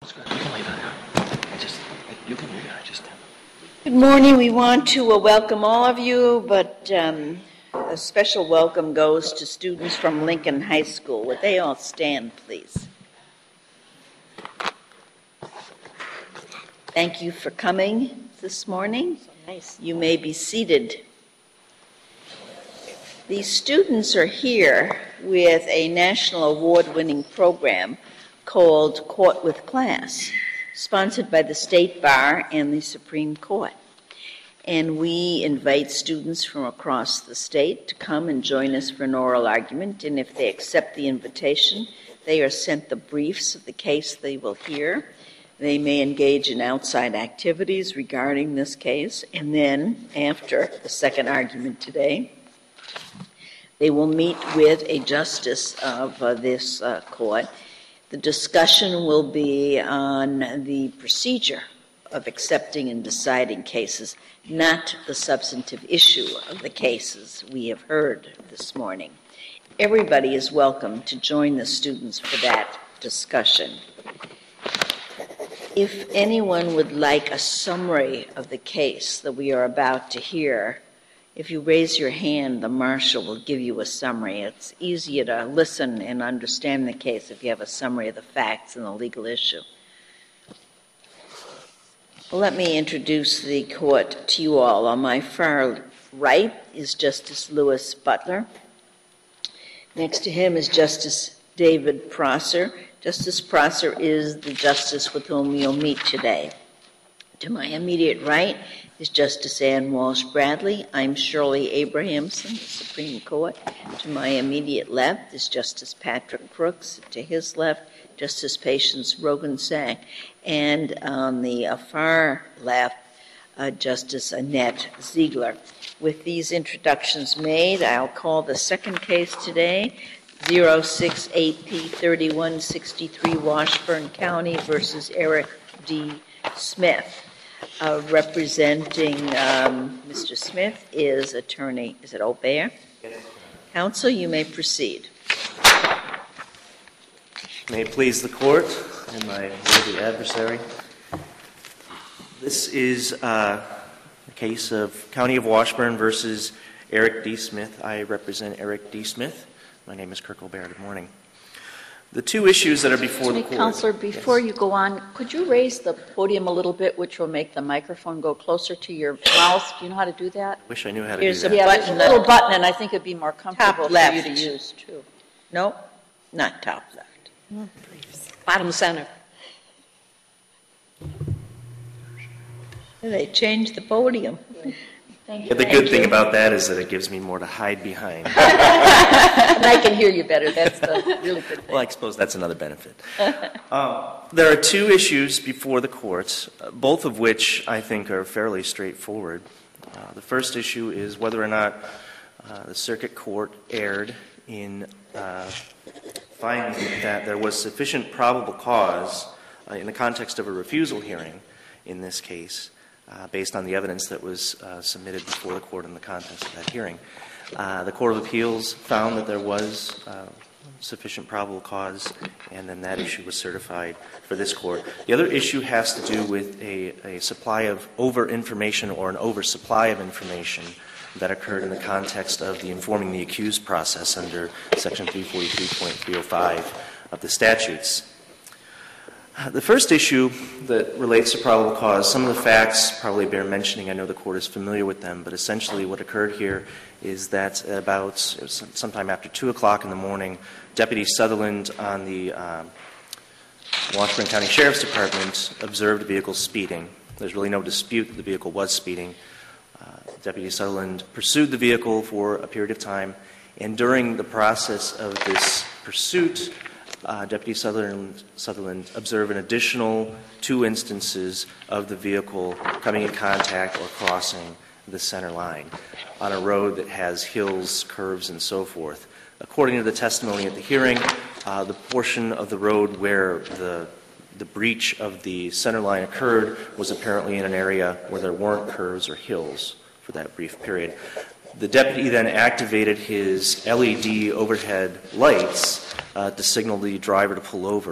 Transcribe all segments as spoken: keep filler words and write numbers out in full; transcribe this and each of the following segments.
Good morning. We want to uh, welcome all of you, but um, a special welcome goes to students from Lincoln High School. Would they all stand, please? Thank you for coming this morning. So nice. You may be seated. These students are here with a national award-winning program called Court with Class, sponsored by the State Bar and the Supreme Court. And we invite students from across the state to come and join us for an oral argument, and if they accept the invitation, they are sent the briefs of the case they will hear. They may engage in outside activities regarding this case, and then, after the second argument today, they will meet with a justice of uh, this uh, court. The discussion will be on the procedure of accepting and deciding cases, not the substantive issue of the cases we have heard this morning. Everybody is welcome to join the students for that discussion. If anyone would like a summary of the case that we are about to hear, if you raise your hand, the marshal will give you a summary. It's easier to listen and understand the case if you have a summary of the facts and the legal issue. Well, let me introduce the court to you all. On my far right is Justice Louis Butler. Next to him is Justice David Prosser. Justice Prosser is the justice with whom you'll meet today. To my immediate right is Justice Ann Walsh Bradley. I'm Shirley Abrahamson, the Supreme Court. To my immediate left is Justice Patrick Crooks. To his left, Justice Patience Roggensack. And on the uh, far left, uh, Justice Annette Ziegler. With these introductions made, I'll call the second case today, zero six eight P thirty-one sixty-three Washburn County versus Eric D. Smith. Uh, representing um, Mister Smith is attorney, is it Aubert? Yes. Counsel, you may proceed. May it please the court and my worthy adversary. This is uh, a case of County of Washburn versus Eric D. Smith. I represent Eric D. Smith. My name is Kirk Aubert. Good morning. The two issues that are before Excuse me, the court. Counselor, before yes. you go on, could you raise the podium a little bit, which will make the microphone go closer to your mouth? Do you know how to do that? I wish I knew how to Here's do a that. Yeah, button, there's a little button, and I think it'd be more comfortable for left. you to use, too. No, not top left. Oh, bottom center. They changed the podium. Thank you. Yeah, the Thank good you. thing about that is that it gives me more to hide behind. And I can hear you better. That's the really good thing. Well, I suppose that's another benefit. Uh, there are two issues before the court, uh, both of which I think are fairly straightforward. Uh, the first issue is whether or not uh, the circuit court erred in uh, finding that there was sufficient probable cause uh, in the context of a refusal hearing in this case, uh, based on the evidence that was uh, submitted before the court in the context of that hearing. Uh, the Court of Appeals found that there was uh, sufficient probable cause, and then that issue was certified for this court. The other issue has to do with a, a supply of over-information or an oversupply of information that occurred in the context of the informing the accused process under Section three forty-three point three oh five of the statutes. The first issue that relates to probable cause, some of the facts probably bear mentioning. I know the court is familiar with them, but essentially what occurred here is that at about sometime after two o'clock in the morning, Deputy Sutherland on the uh, Washburn County Sheriff's Department observed a vehicle speeding. There's really no dispute that the vehicle was speeding. Uh, Deputy Sutherland pursued the vehicle for a period of time, and during the process of this pursuit, Uh, Deputy Sutherland, Sutherland observed an additional two instances of the vehicle coming in contact or crossing the center line on a road that has hills, curves, and so forth. According to the testimony at the hearing, uh, the portion of the road where the the breach of the center line occurred was apparently in an area where there weren't curves or hills for that brief period. The deputy then activated his L E D overhead lights uh, to signal the driver to pull over.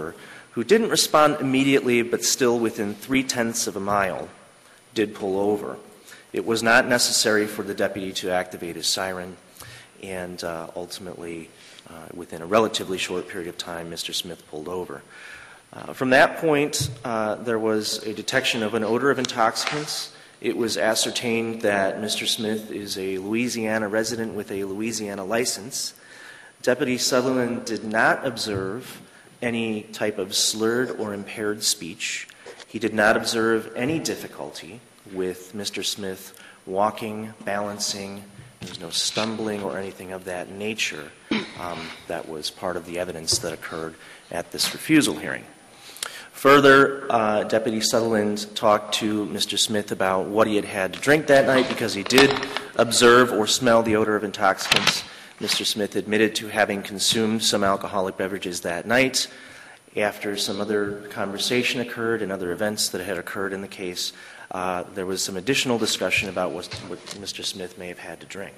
who didn't respond immediately but still within three-tenths of a mile did pull over. It was not necessary for the deputy to activate his siren, and uh, ultimately, uh, within a relatively short period of time, Mister Smith pulled over. Uh, from that point, uh, there was a detection of an odor of intoxicants. It was ascertained that Mister Smith is a Louisiana resident with a Louisiana license. Deputy Sutherland did not observe any type of slurred or impaired speech. He did not observe any difficulty with Mister Smith walking, balancing. There was no stumbling or anything of that nature. Um, that was part of the evidence that occurred at this refusal hearing. Further, uh, Deputy Sutherland talked to Mister Smith about what he had had to drink that night because he did observe or smell the odor of intoxicants. Mister Smith admitted to having consumed some alcoholic beverages that night. After some other conversation occurred and other events that had occurred in the case, uh, there was some additional discussion about what, what Mister Smith may have had to drink.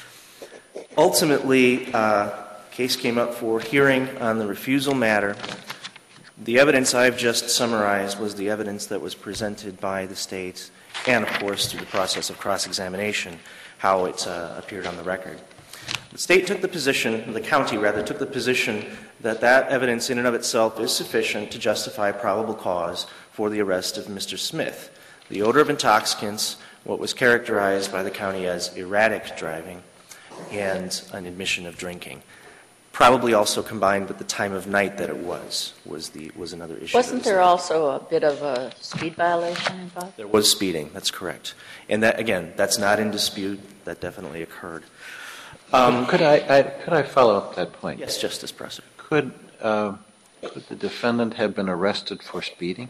Ultimately, uh, case came up for hearing on the refusal matter. The evidence I've just summarized was the evidence that was presented by the state and, of course, through the process of cross-examination, how it uh, appeared on the record. The state took the position, the county rather, took the position that that evidence in and of itself is sufficient to justify probable cause for the arrest of Mister Smith. The odor of intoxicants, what was characterized by the county as erratic driving, and an admission of drinking. Probably also combined with the time of night that it was, was, the, was another issue. Wasn't there also a bit of a speed violation involved? There was speeding, that's correct. And that, again, that's not in dispute. That definitely occurred. Um, could I, I could I follow up that point? Yes, Justice Prosser. Could uh, could the defendant have been arrested for speeding?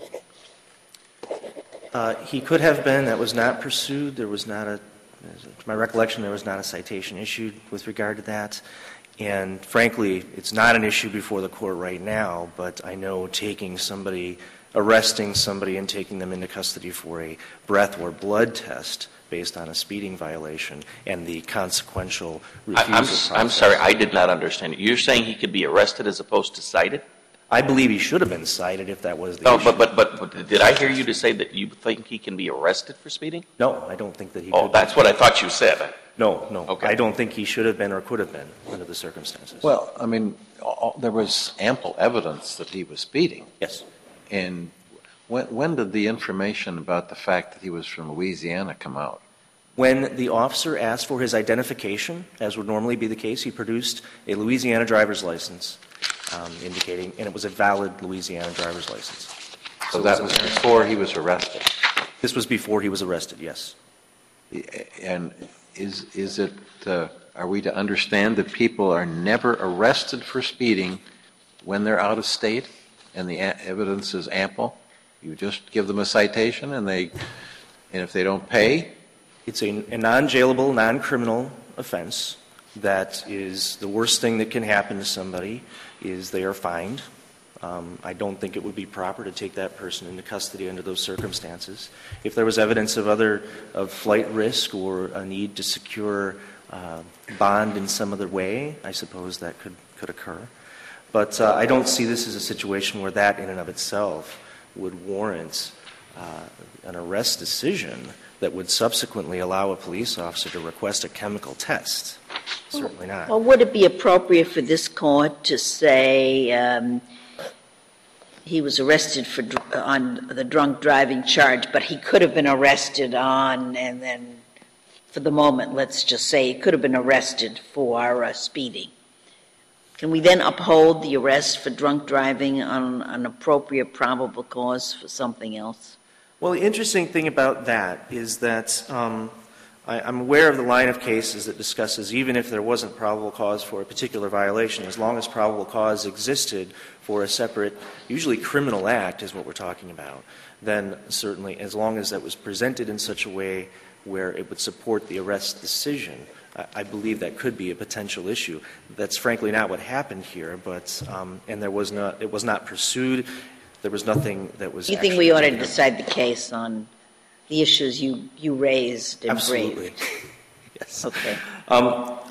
Uh, he could have been. That was not pursued. There was not a, to my recollection, there was not a citation issued with regard to that. And frankly, it's not an issue before the court right now, but I know taking somebody, arresting somebody and taking them into custody for a breath or blood test based on a speeding violation and the consequential refusal I, I'm, process. I'm sorry, I did not understand. You're saying he could be arrested as opposed to cited? I believe he should have been cited if that was the No, issue. but, but, but, but did I hear you to say that you think he can be arrested for speeding? No, I don't think that he Oh, could that's be. what I thought you said. No, no. Okay. I don't think he should have been or could have been under the circumstances. Well, I mean, all, there was ample evidence that he was speeding. Yes. And when, when did the information about the fact that he was from Louisiana come out? When the officer asked for his identification, as would normally be the case, he produced a Louisiana driver's license um, indicating, and it was a valid Louisiana driver's license. So that was before he was arrested. This was before he was arrested, yes. And is is it? Uh, are we to understand that people are never arrested for speeding when they're out of state, and the a- evidence is ample? You just give them a citation, and they, and if they don't pay. It's a, a non-jailable, non-criminal offense that is the worst thing that can happen to somebody is they are fined. Um, I don't think it would be proper to take that person into custody under those circumstances. If there was evidence of other of flight risk or a need to secure uh, bond in some other way, I suppose that could, could occur. But uh, I don't see this as a situation where that in and of itself would warrant uh, an arrest decision that would subsequently allow a police officer to request a chemical test. Certainly not. Well, would it be appropriate for this court to say um, he was arrested for dr- on the drunk driving charge, but he could have been arrested on, and then for the moment, let's just say he could have been arrested for uh, speeding? Can we then uphold the arrest for drunk driving on an appropriate probable cause for something else? Well, the interesting thing about that is that um, I, I'm aware of the line of cases that discusses even if there wasn't probable cause for a particular violation, as long as probable cause existed for a separate, usually criminal act is what we're talking about, then certainly as long as that was presented in such a way where it would support the arrest decision, I, I believe that could be a potential issue. That's frankly not what happened here, but um, and there was not, it was not pursued. There was nothing that was. You think we ought to decide the case on the issues you, you raised and Absolutely. briefed? Yes. Okay. Um,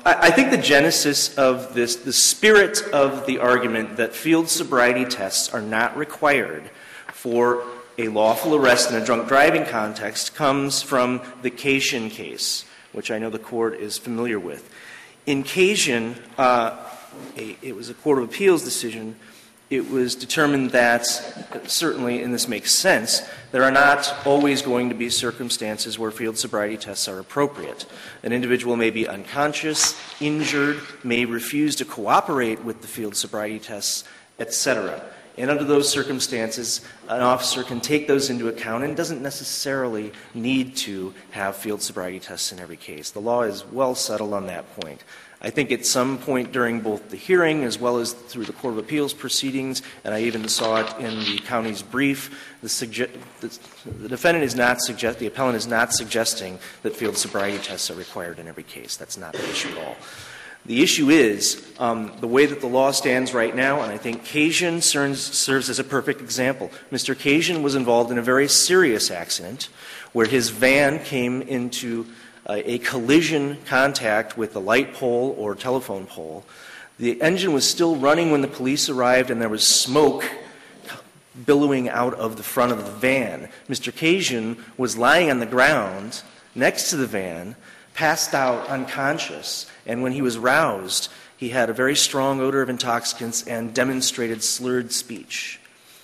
I, I think the genesis of this, the spirit of the argument that field sobriety tests are not required for a lawful arrest in a drunk driving context comes from the Cajun case, which I know the Court is familiar with. In Cajun, uh, a, it was a Court of Appeals decision. It was determined that, certainly, and this makes sense, there are not always going to be circumstances where field sobriety tests are appropriate. An individual may be unconscious, injured, may refuse to cooperate with the field sobriety tests, et cetera. And under those circumstances, an officer can take those into account and doesn't necessarily need to have field sobriety tests in every case. The law is well settled on that point. I think at some point during both the hearing as well as through the Court of Appeals proceedings, and I even saw it in the county's brief, the, suge- the, the defendant is not suggest- the appellant is not suggesting that field sobriety tests are required in every case. That's not the issue at all. The issue is um, the way that the law stands right now, and I think Cajun serves, serves as a perfect example. Mister Cajun was involved in a very serious accident where his van came into uh, a collision contact with a light pole or telephone pole. The engine was still running when the police arrived, and there was smoke billowing out of the front of the van. Mister Cajun was lying on the ground next to the van, passed out unconscious, and when he was roused, he had a very strong odor of intoxicants and demonstrated slurred speech.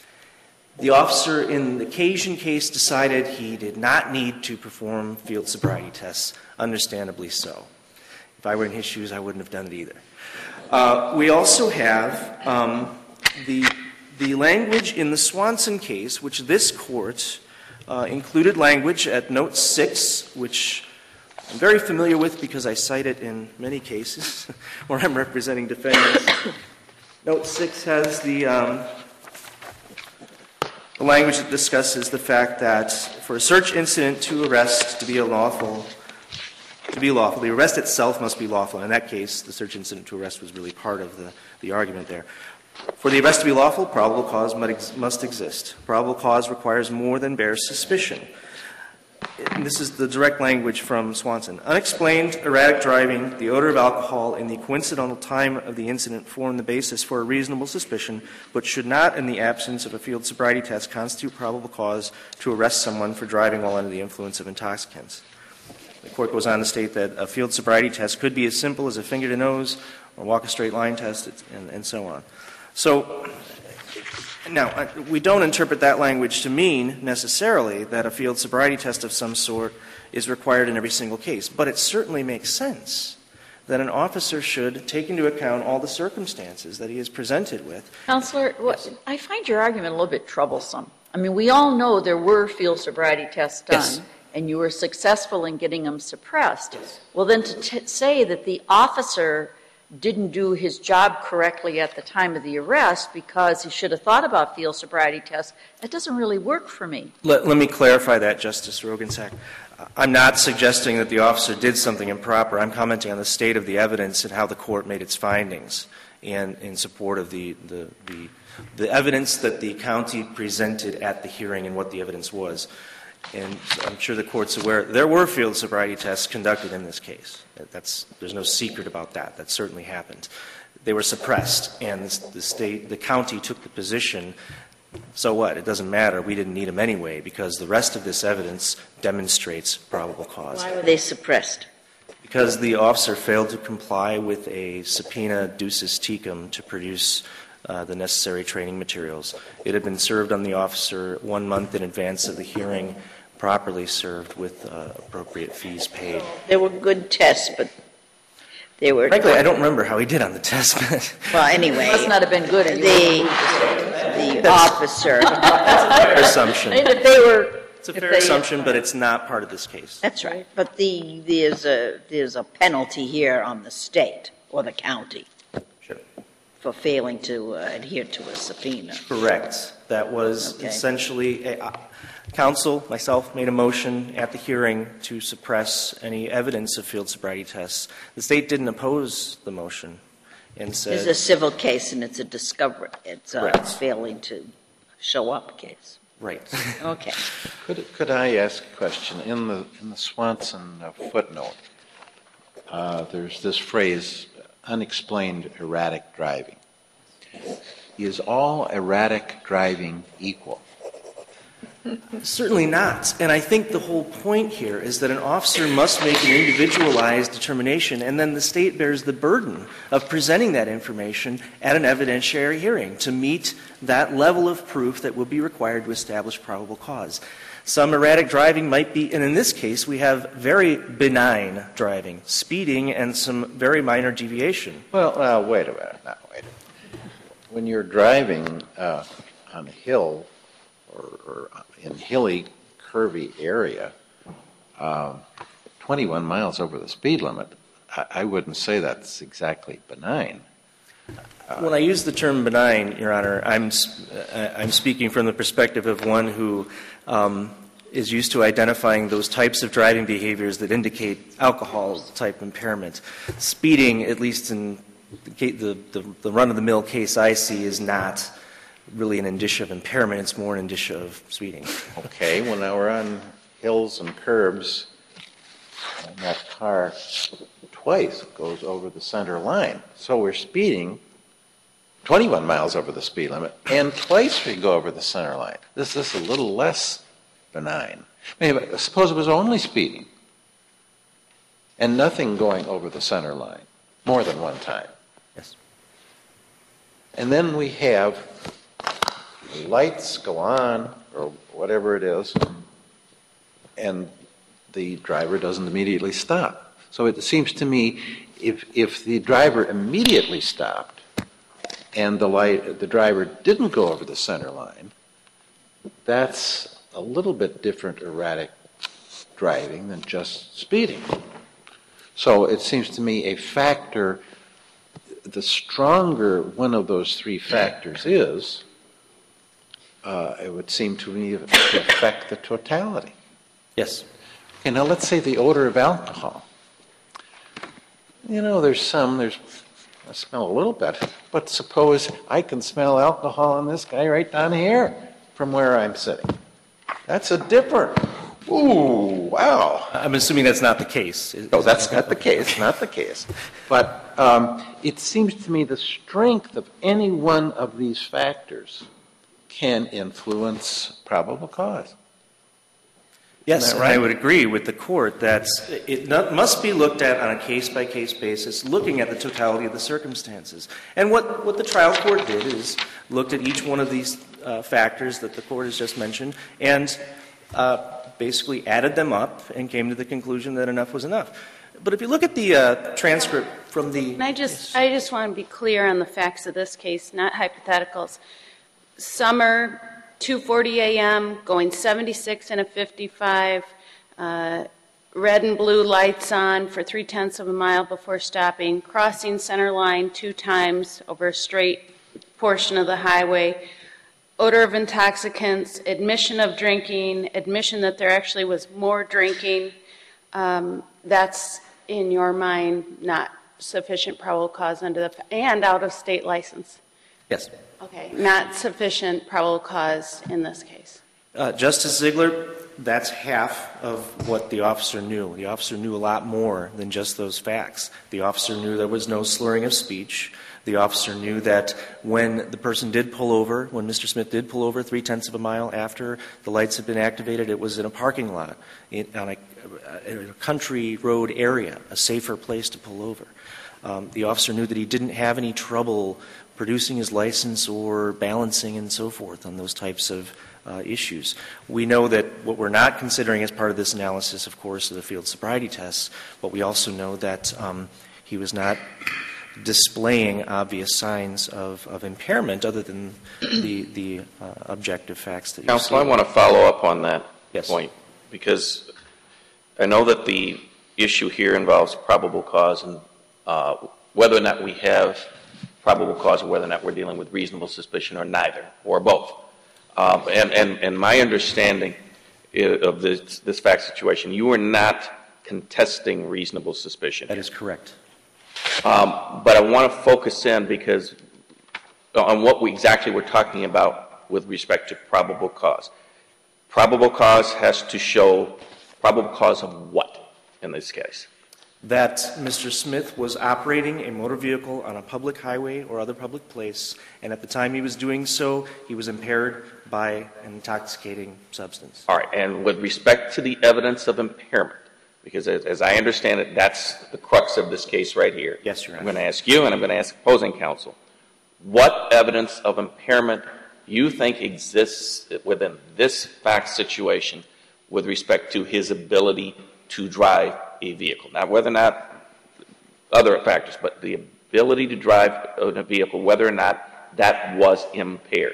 The officer in the Cajun case decided he did not need to perform field sobriety tests, understandably so. If I were in his shoes, I wouldn't have done it either. Uh, we also have um, the, the language in the Swanson case, which this Court uh, included language at Note six, which I'm very familiar with because I cite it in many cases where I'm representing defendants. Note six has the, um, the language that discusses the fact that for a search incident to arrest to be a lawful, to be lawful, the arrest itself must be lawful. In that case, the search incident to arrest was really part of the, the argument there. For the arrest to be lawful, probable cause must exist. Probable cause requires more than bare suspicion. And this is the direct language from Swanson. Unexplained, erratic driving, the odor of alcohol, and the coincidental time of the incident form the basis for a reasonable suspicion, but should not, in the absence of a field sobriety test, constitute probable cause to arrest someone for driving while under the influence of intoxicants. The Court goes on to state that a field sobriety test could be as simple as a finger to nose or walk a straight line test, and, and so on. So, now, we don't interpret that language to mean necessarily that a field sobriety test of some sort is required in every single case, but it certainly makes sense that an officer should take into account all the circumstances that he is presented with. Counselor, what, I find your argument a little bit troublesome. I mean, we all know there were field sobriety tests done, yes, and you were successful in getting them suppressed. Yes. Well, then to t- say that the officer didn't do his job correctly at the time of the arrest because he should have thought about field sobriety tests, that doesn't really work for me. Let, let me clarify that, Justice Rogensack. I'm not suggesting that the officer did something improper. I'm commenting on the state of the evidence and how the Court made its findings and in support of the, the, the, the evidence that the county presented at the hearing and what the evidence was. And I'm sure the Court's aware there were field sobriety tests conducted in this case. That's, there's no secret about that. That certainly happened. They were suppressed, and the state, the county took the position, so what? It doesn't matter. We didn't need them anyway because the rest of this evidence demonstrates probable cause. Why were they suppressed? Because the officer failed to comply with a subpoena ducis tecum to produce Uh, the necessary training materials. It had been served on the officer one month in advance of the hearing, properly served with uh, appropriate fees paid. They were good tests, but they were... Frankly, I don't remember how he did on the test. Well, anyway... It must not have been good. And the, the officer... That's a fair assumption. If they were... It's a fair assumption, but it's not part of this case. That's right. But the, there's, a, there's a penalty here on the state or the county. Sure. For failing to uh, adhere to a subpoena. Correct. That was okay. essentially, a, uh, counsel, myself, made a motion at the hearing to suppress any evidence of field sobriety tests. The state didn't oppose the motion and said... It's a civil case and it's a discovery. It's a Correct. failing to show up case. Right. Okay. Could, could I ask a question? In the, in the Swanson uh, footnote, uh, there's this phrase, unexplained erratic driving. Is all erratic driving equal? Certainly not. And I think the whole point here is that an officer must make an individualized determination, and then the state bears the burden of presenting that information at an evidentiary hearing to meet that level of proof that would be required to establish probable cause. Some erratic driving might be, and in this case, we have very benign driving, speeding, and some very minor deviation. Well, now, wait a minute. Now, wait a minute. When you're driving uh, on a hill or, or in hilly, curvy area, um, twenty-one miles over the speed limit, I, I wouldn't say that's exactly benign. When I use the term benign, Your Honor, I'm I'm speaking from the perspective of one who um, is used to identifying those types of driving behaviors that indicate alcohol-type impairment. Speeding, at least in the, the, the run-of-the-mill case I see, is not really an indicia of impairment. It's more an indicia of speeding. Okay, well, now we're on hills and curbs, and that car twice goes over the center line. So we're speeding twenty-one miles over the speed limit, and twice we go over the center line. This is a little less benign. Maybe, suppose it was only speeding and nothing going over the center line more than one time. Yes. And then we have the lights go on, or whatever it is, and the driver doesn't immediately stop. So it seems to me if if the driver immediately stopped and the light the driver didn't go over the center line, that's a little bit different erratic driving than just speeding. So it seems to me a factor, the stronger one of those three factors is, uh, it would seem to me to affect the totality. Yes. Okay, now let's say the odor of alcohol. You know, there's some, there's, I smell a little bit, but suppose I can smell alcohol on this guy right down here from where I'm sitting. That's a different, ooh, wow. I'm assuming that's not the case. No, that's not the case, not the case. But um, it seems to me the strength of any one of these factors can influence probable cause. Yes, right? I would agree with the court that it not, must be looked at on a case-by-case basis, looking at the totality of the circumstances. And what, what the trial court did is looked at each one of these uh, factors that the court has just mentioned and uh, basically added them up and came to the conclusion that enough was enough. But if you look at the uh, transcript from the... And I just, I just want to be clear on the facts of this case, not hypotheticals. Summer, two forty a.m., going seventy-six and a fifty-five, uh, red and blue lights on for three-tenths of a mile before stopping, crossing center line two times over a straight portion of the highway, odor of intoxicants, admission of drinking, admission that there actually was more drinking. Um, that's, in your mind, not sufficient probable cause under the, and out-of-state license. Yes. Okay, not sufficient probable cause in this case. Uh, Justice Ziegler, that's half of what the officer knew. The officer knew a lot more than just those facts. The officer knew there was no slurring of speech. The officer knew that when the person did pull over, when Mister Smith did pull over three-tenths of a mile after the lights had been activated, it was in a parking lot, in, on a, a country road area, a safer place to pull over. Um, the officer knew that he didn't have any trouble producing his license or balancing and so forth on those types of uh, issues. We know that what we're not considering as part of this analysis, of course, are the field sobriety tests, but we also know that um, he was not displaying obvious signs of, of impairment other than the, the uh, objective facts that you see. Counsel, I want to follow up on that Yes. point because I know that the issue here involves probable cause and uh, whether or not we have probable cause or whether or not we're dealing with reasonable suspicion or neither, or both. Um, and, and, and my understanding of this, this fact situation, you are not contesting reasonable suspicion. That is correct. Um, but I want to focus in because on what we exactly we're talking about with respect to probable cause. Probable cause has to show probable cause of what in this case? that Mister Smith was operating a motor vehicle on a public highway or other public place, and at the time he was doing so, he was impaired by an intoxicating substance. All right, and with respect to the evidence of impairment, because as, as I understand it, that's the crux of this case right here. Yes, Your Honor. I'm going to ask you, and I'm going to ask opposing counsel, what evidence of impairment you think exists within this fact situation with respect to his ability to drive a vehicle? Now, whether or not other factors, but the ability to drive a vehicle, whether or not that was impaired.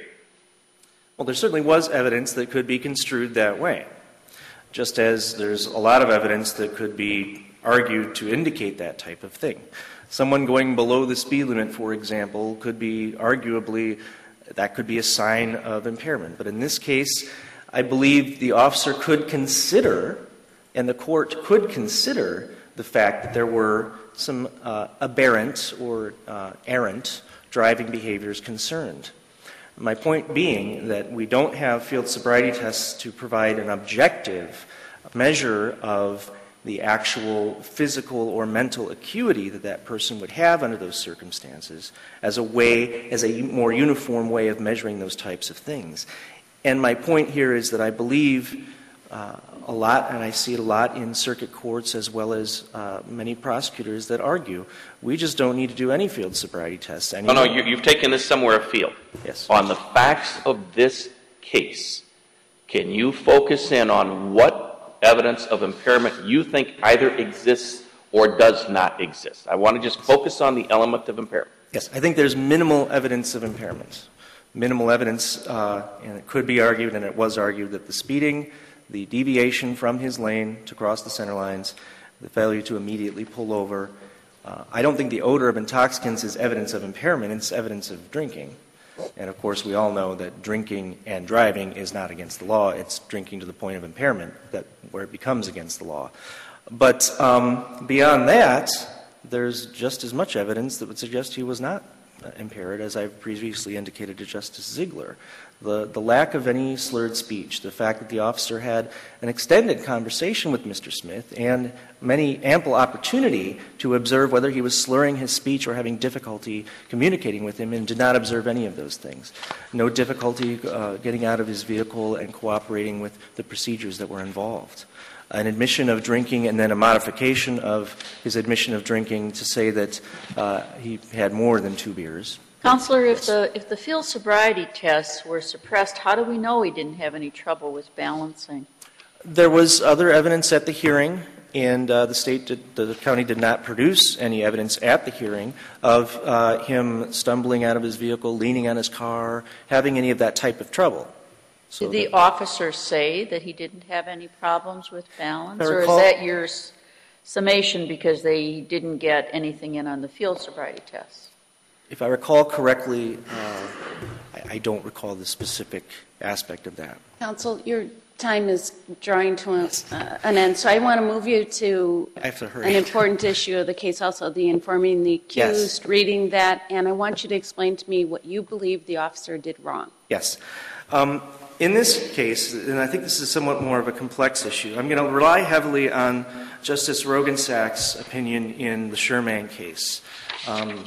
Well, there certainly was evidence that could be construed that way, just as there's a lot of evidence that could be argued to indicate that type of thing. Someone going below the speed limit, for example, could be arguably, that could be a sign of impairment. But in this case, I believe the officer could consider, and the court could consider, the fact that there were some uh, aberrant or uh, errant driving behaviors concerned. My point being that we don't have field sobriety tests to provide an objective measure of the actual physical or mental acuity that that person would have under those circumstances as a way, as a more uniform way of measuring those types of things. And my point here is that I believe uh, a lot, and I see it a lot in circuit courts as well as uh, many prosecutors that argue, we just don't need to do any field sobriety tests anymore. No, no, you, you've taken this somewhere afield. Yes. On the facts of this case, can you focus in on what evidence of impairment you think either exists or does not exist? I want to just focus on the element of impairment. Yes, I think there's minimal evidence of impairment. Minimal evidence, uh, and it could be argued, and it was argued, that the speeding, the deviation from his lane to cross the center lines, the failure to immediately pull over, uh, I don't think the odor of intoxicants is evidence of impairment, it's evidence of drinking. And of course, we all know that drinking and driving is not against the law. It's drinking to the point of impairment that where it becomes against the law. But um, beyond that, there's just as much evidence that would suggest he was not impaired, as I've previously indicated to Justice Ziegler. The, the lack of any slurred speech, the fact that the officer had an extended conversation with Mister Smith and many ample opportunity to observe whether he was slurring his speech or having difficulty communicating with him, and did not observe any of those things. No difficulty uh, getting out of his vehicle and cooperating with the procedures that were involved. An admission of drinking and then a modification of his admission of drinking to say that uh, he had more than two beers. Counselor, if the, if the field sobriety tests were suppressed, how do we know he didn't have any trouble with balancing? There was other evidence at the hearing, and uh, the state, did, the county did not produce any evidence at the hearing of uh, him stumbling out of his vehicle, leaning on his car, having any of that type of trouble. So Did the officer say that he didn't have any problems with balance, I or is recall- that your s- summation because they didn't get anything in on the field sobriety tests? If I recall correctly, uh, I, I don't recall the specific aspect of that. Counsel, your time is drawing to a, uh, an end, so I want to move you to I have to hurry. an important issue of the case, also the informing the accused, Yes. reading that, and I want you to explain to me what you believe the officer did wrong. Yes. Um, in this case, and I think this is somewhat more of a complex issue, I'm going to rely heavily on Justice Rogensack's opinion in the Sherman case. Um,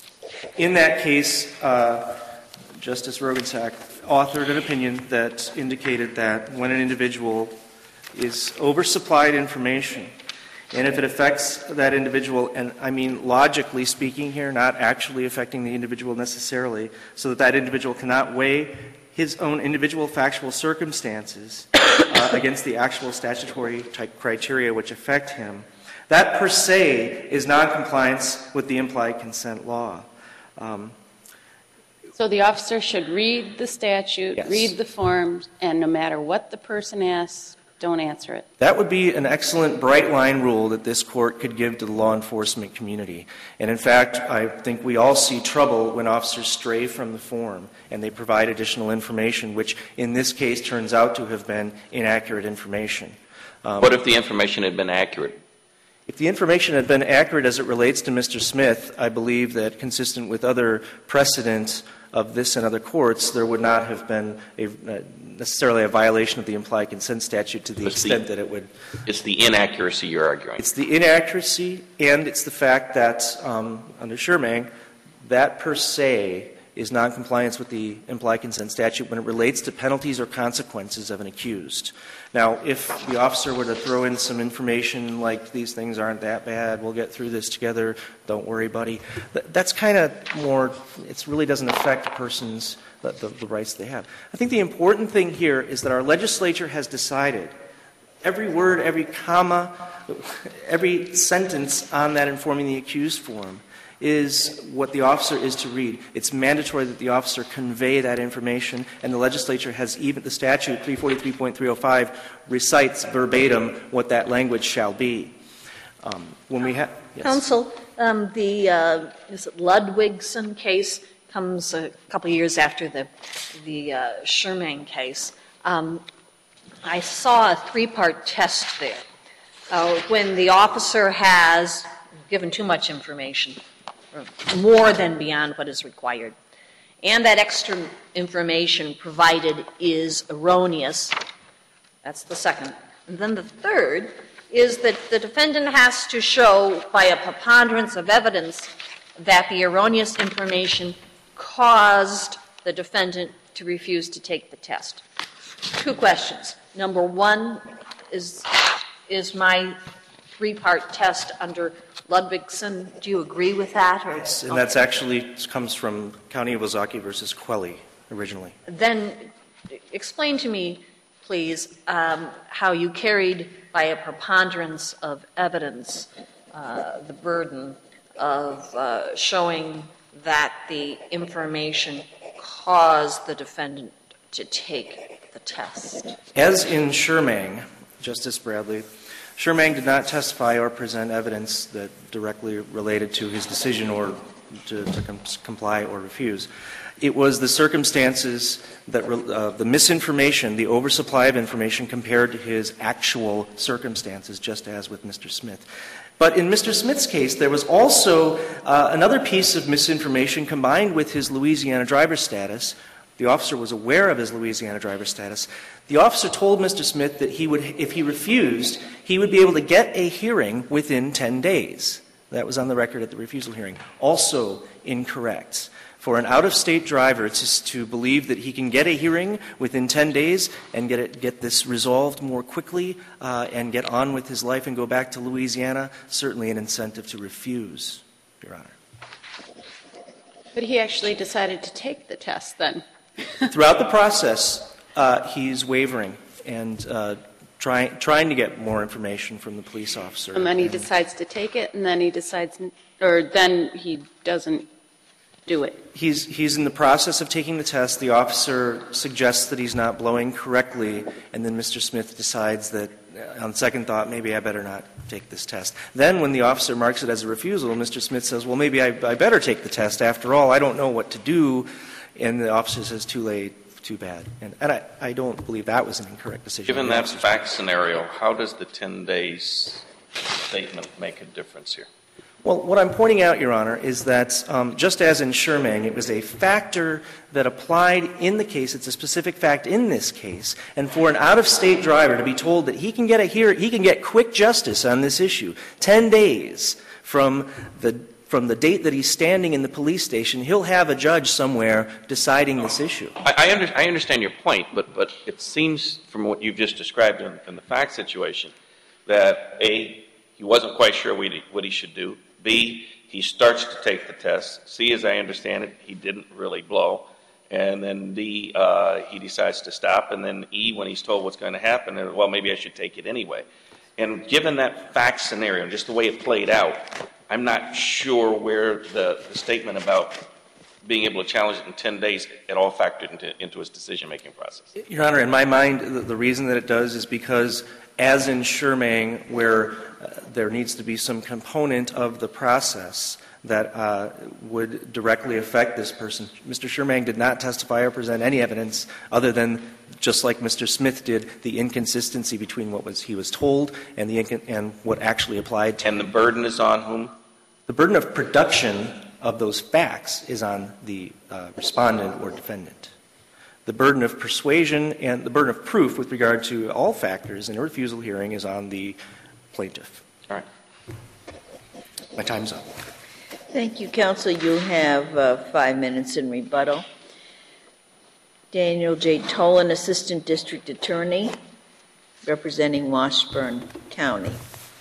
in that case, uh, Justice Rogensack authored an opinion that indicated that when an individual is oversupplied information, and if it affects that individual, and I mean logically speaking here, not actually affecting the individual necessarily, so that that individual cannot weigh his own individual factual circumstances uh, against the actual statutory type criteria which affect him, that per se is noncompliance with the implied consent law. Um, So the officer should read the statute, Yes. read the forms, and no matter what the person asks, don't answer it. That would be an excellent bright line rule that this court could give to the law enforcement community. And in fact, I think we all see trouble when officers stray from the form and they provide additional information, which in this case turns out to have been inaccurate information. Um, What if the information had been accurate? If the information had been accurate as it relates to Mister Smith, I believe that consistent with other precedents of this and other courts, there would not have been a, uh, necessarily a violation of the implied consent statute to the It's extent the- that it would. It's the inaccuracy you're arguing. It's the inaccuracy, and it's the fact that um, under Shermang, that per se is noncompliance with the implied consent statute when it relates to penalties or consequences of an accused. Now, if the officer were to throw in some information like these things aren't that bad, we'll get through this together, don't worry, buddy, that's kind of more, it really doesn't affect a person's, the, the, the rights they have. I think the important thing here is that our legislature has decided every word, every comma, every sentence on that informing the accused form is what the officer is to read. It's mandatory that the officer convey that information, and the legislature has even, the statute three forty-three point three oh five recites verbatim what that language shall be. Um, when we have, yes. Counsel, um, the uh, is it Ludwigson case comes a couple years after the the uh, Shermang case. Um, I saw a three-part test there. Uh, when the officer has given too much information, more than beyond what is required, and that extra information provided is erroneous. That's the second. And then the third is that the defendant has to show by a preponderance of evidence that the erroneous information caused the defendant to refuse to take the test. Two questions. Number one, is, is my three-part test under Ludwigson, do you agree with that? Or? Yes, and that's actually comes from County of Ozaki versus Quelly originally. Then explain to me, please, um, how you carried by a preponderance of evidence uh, the burden of uh, showing that the information caused the defendant to take the test. As in Shermang, Justice Bradley, Shermang did not testify or present evidence that directly related to his decision or to, to com- comply or refuse. It was the circumstances that uh, the misinformation, the oversupply of information compared to his actual circumstances, just as with Mister Smith. But in Mister Smith's case, there was also uh, another piece of misinformation combined with his Louisiana driver's status. The officer was aware of his Louisiana driver's status. The officer told Mister Smith that he would, if he refused, he would be able to get a hearing within ten days. That was on the record at the refusal hearing. Also incorrect. For an out-of-state driver to, to believe that he can get a hearing within ten days and get it, get this resolved more quickly uh, and get on with his life and go back to Louisiana, certainly an incentive to refuse, Your Honor. But he actually decided to take the test then. Throughout the process, uh, he's wavering and uh, trying trying to get more information from the police officer. And then he decides to take it, and then he decides, or then he doesn't do it. He's he's in the process of taking the test. The officer suggests that he's not blowing correctly, and then Mister Smith decides that, uh, on second thought, maybe I better not take this test. Then when the officer marks it as a refusal, Mister Smith says, well, maybe I, I better take the test. After all, I don't know what to do. And the officer says, too late, too bad. And, and I, I don't believe that was an incorrect decision. Given that fact scenario, how does the ten days statement make a difference here? Well, what I'm pointing out, Your Honor, is that um, just as in Shermang, it was a factor that applied in the case. It's a specific fact in this case. And for an out-of-state driver to be told that he can get a hear, he can get quick justice on this issue, ten days from the from the date that he's standing in the police station, he'll have a judge somewhere deciding this issue. I, I, under, I understand your point, but, but it seems from what you've just described in, in the fact situation that A, he wasn't quite sure what he, what he should do. B, he starts to take the test. C, as I understand it, he didn't really blow. And then D, uh, he decides to stop. And then E, when he's told what's going to happen, well, maybe I should take it anyway. And given that fact scenario, just the way it played out, I'm not sure where the, the statement about being able to challenge it in ten days at all factored into, into his decision-making process. Your Honor, in my mind, the, the reason that it does is because, as in Shermang, where uh, there needs to be some component of the process that uh, would directly affect this person. Mister Shermang did not testify or present any evidence other than, just like Mister Smith did, the inconsistency between what was he was told and the inc- and what actually applied to And the burden is on whom? The burden of production of those facts is on the uh, respondent or defendant. The burden of persuasion and the burden of proof with regard to all factors in a refusal hearing is on the plaintiff. All right. My time's up. Thank you, counsel. You have uh, five minutes in rebuttal. Daniel J. Tolan, Assistant District Attorney, representing Washburn County.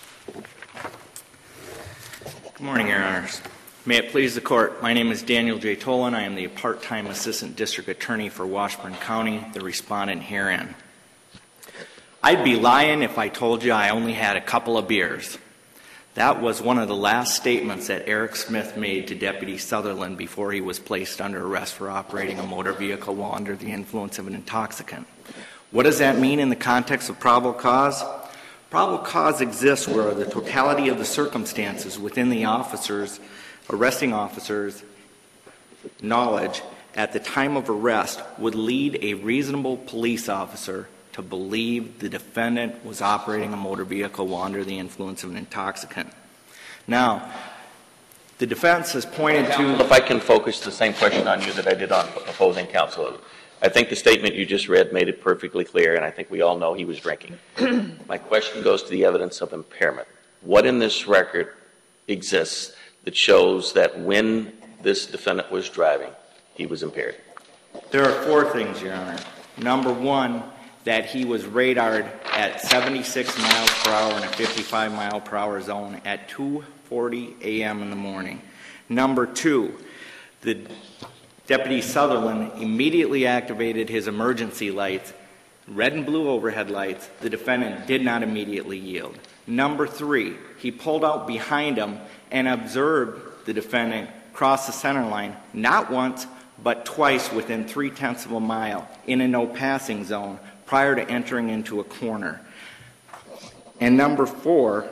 Good morning, Your Honors. May it please the Court, my name is Daniel J. Tolan. I am the part-time Assistant District Attorney for Washburn County, the respondent herein. I'd be lying if I told you I only had a couple of beers. That was one of the last statements that Eric Smith made to Deputy Sutherland before he was placed under arrest for operating a motor vehicle while under the influence of an intoxicant. What does that mean in the context of probable cause? Probable cause exists where the totality of the circumstances within the officer's, arresting officer's knowledge at the time of arrest would lead a reasonable police officer to believe the defendant was operating a motor vehicle while under the influence of an intoxicant. Now, the defense has pointed to... If I can focus the same question on you that I did on opposing counsel. I think the statement you just read made it perfectly clear, and I think we all know he was drinking. My question goes to the evidence of impairment. What in this record exists that shows that when this defendant was driving, he was impaired? There are four things, Your Honor. Number one, that he was radared at seventy-six miles per hour in a fifty-five mile per hour zone at two forty a.m. in the morning. Number two, the Deputy Sutherland immediately activated his emergency lights, red and blue overhead lights. The defendant did not immediately yield. Number three, he pulled out behind him and observed the defendant cross the center line, not once, but twice within three-tenths of a mile in a no-passing zone prior to entering into a corner. And number four,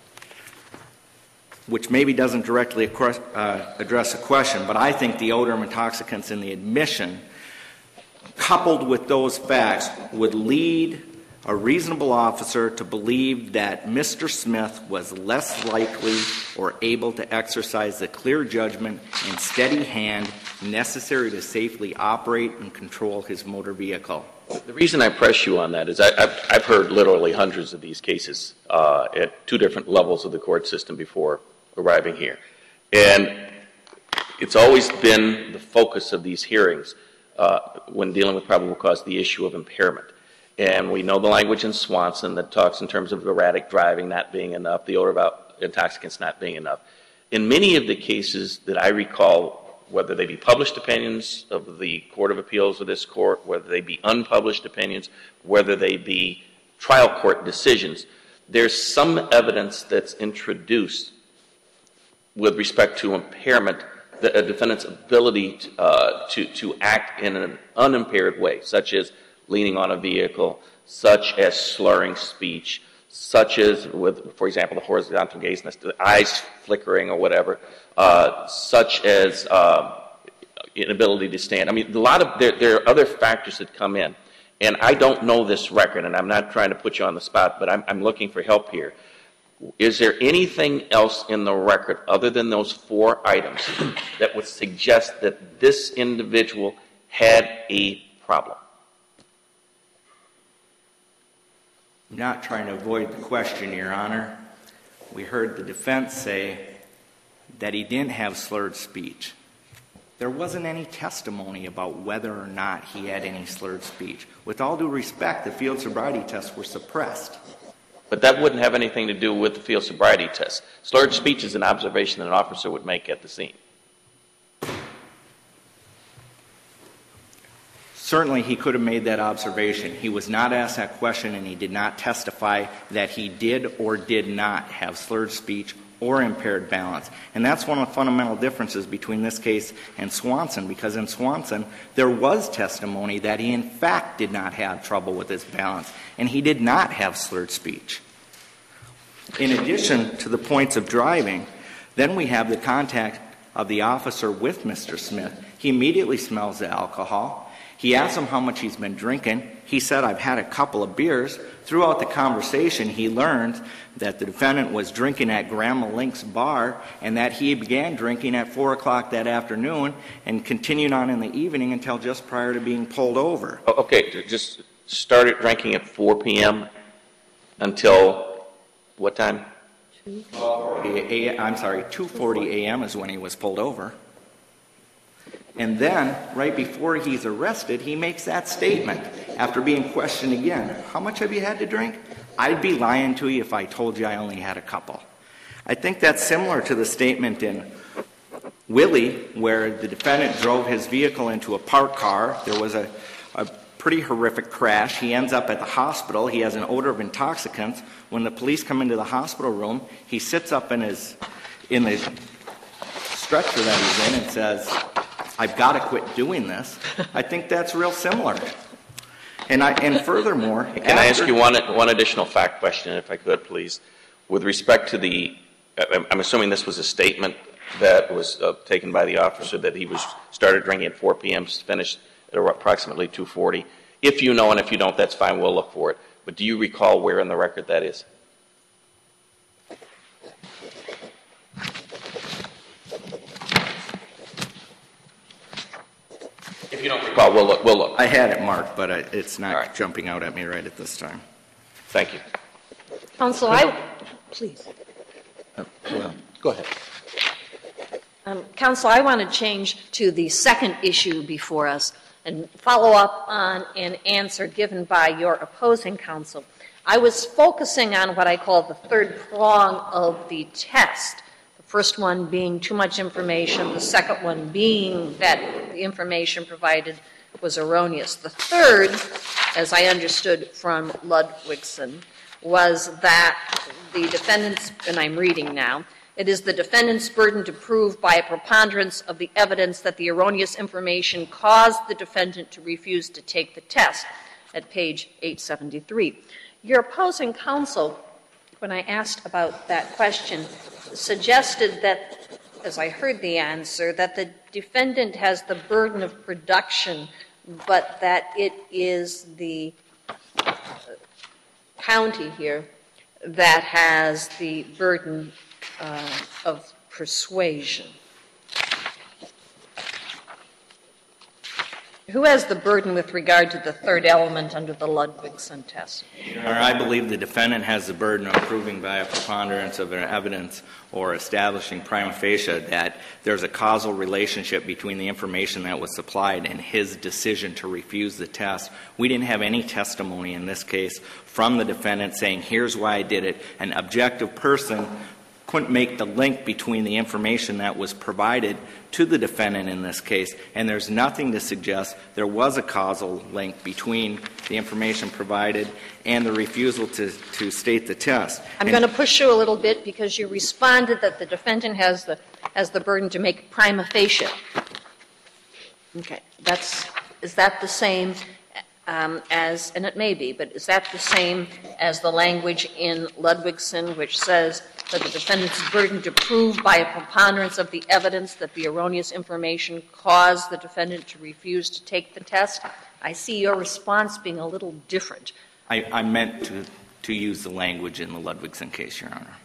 which maybe doesn't directly uh, address a question, but I think the odor of intoxicants in the admission, coupled with those facts, would lead a reasonable officer to believe that Mister Smith was less likely or able to exercise the clear judgment and steady hand necessary to safely operate and control his motor vehicle. The reason I press you on that is I, I've, I've heard literally hundreds of these cases uh, at two different levels of the court system before arriving here. And it's always been the focus of these hearings uh, when dealing with probable cause, the issue of impairment. And we know the language in Swanson that talks in terms of erratic driving not being enough, the odor of intoxicants not being enough. In many of the cases that I recall, whether they be published opinions of the Court of Appeals of this court, whether they be unpublished opinions, whether they be trial court decisions, there's some evidence that's introduced with respect to impairment, the a defendant's ability to, uh, to, to act in an unimpaired way, such as leaning on a vehicle, such as slurring speech, such as, with, for example, the horizontal gaze, the eyes flickering or whatever, uh, such as uh, inability to stand. I mean, a lot of there, there are other factors that come in, and I don't know this record, and I'm not trying to put you on the spot, but I'm, I'm looking for help here. Is there anything else in the record other than those four items that would suggest that this individual had a problem? I'm not trying to avoid the question, Your Honor. We heard the defense say that he didn't have slurred speech. There wasn't any testimony about whether or not he had any slurred speech. With all due respect, the field sobriety tests were suppressed. But that wouldn't have anything to do with the field sobriety test. Slurred speech is an observation that an officer would make at the scene. Certainly, he could have made that observation. He was not asked that question, and he did not testify that he did or did not have slurred speech or impaired balance. And that's one of the fundamental differences between this case and Swanson, because in Swanson, there was testimony that he, in fact, did not have trouble with his balance, and he did not have slurred speech. In addition to the points of driving, then we have the contact of the officer with Mister Smith. He immediately smells the alcohol. He asked him how much he's been drinking. He said, I've had a couple of beers. Throughout the conversation, he learned that the defendant was drinking at Grandma Link's bar and that he began drinking at four o'clock that afternoon and continued on in the evening until just prior to being pulled over. Oh, okay, just started drinking at four p.m. until what time? I'm sorry, two forty a.m. is when he was pulled over. And then, right before he's arrested, he makes that statement after being questioned again. How much have you had to drink? I'd be lying to you if I told you I only had a couple. I think that's similar to the statement in Willie, where the defendant drove his vehicle into a parked car. There was a, a pretty horrific crash. He ends up at the hospital. He has an odor of intoxicants. When the police come into the hospital room, he sits up in his in the stretcher that he's in and says, I've got to quit doing this. I think that's real similar. And I, and furthermore, can after, I ask you one one additional fact question, if I could, please, with respect to the? I'm assuming this was a statement that was uh, taken by the officer that he was started drinking at four p.m. finished at approximately two forty. If you know, and if you don't, that's fine. We'll look for it. But do you recall where in the record that is? If you don't recall, we'll look. We'll look. I had it marked, but I, it's not right. jumping out at me right at this time. Thank you. Counsel, I, please. Uh, well, go ahead. Um, Counsel, I want to change to the second issue before us and follow up on an answer given by your opposing counsel. I was focusing on what I call the third prong of the test. The first one being too much information, the second one being that the information provided was erroneous. The third, as I understood from Ludwigson, was that the defendant's, and I'm reading now, it is the defendant's burden to prove by a preponderance of the evidence that the erroneous information caused the defendant to refuse to take the test, at page eight seventy-three. Your opposing counsel, when I asked about that question, suggested that, as I heard the answer, that the defendant has the burden of production, but that it is the county here that has the burden uh, of persuasion. Who has the burden with regard to the third element under the Ludwigson test? Your Honor, I believe the defendant has the burden of proving by a preponderance of evidence or establishing prima facie that there's a causal relationship between the information that was supplied and his decision to refuse the test. We didn't have any testimony in this case from the defendant saying, here's why I did it. An objective person couldn't make the link between the information that was provided to the defendant in this case, and there's nothing to suggest there was a causal link between the information provided and the refusal to, to state the test. I'm and going to push you a little bit because you responded that the defendant has the has the burden to make prima facie. Okay, that's is that the same um, as, and it may be, but is that the same as the language in Ludwigson which says that the defendant's burden to prove by a preponderance of the evidence that the erroneous information caused the defendant to refuse to take the test? I see your response being a little different. I, I meant to, to use the language in the Ludwigson case, Your Honor.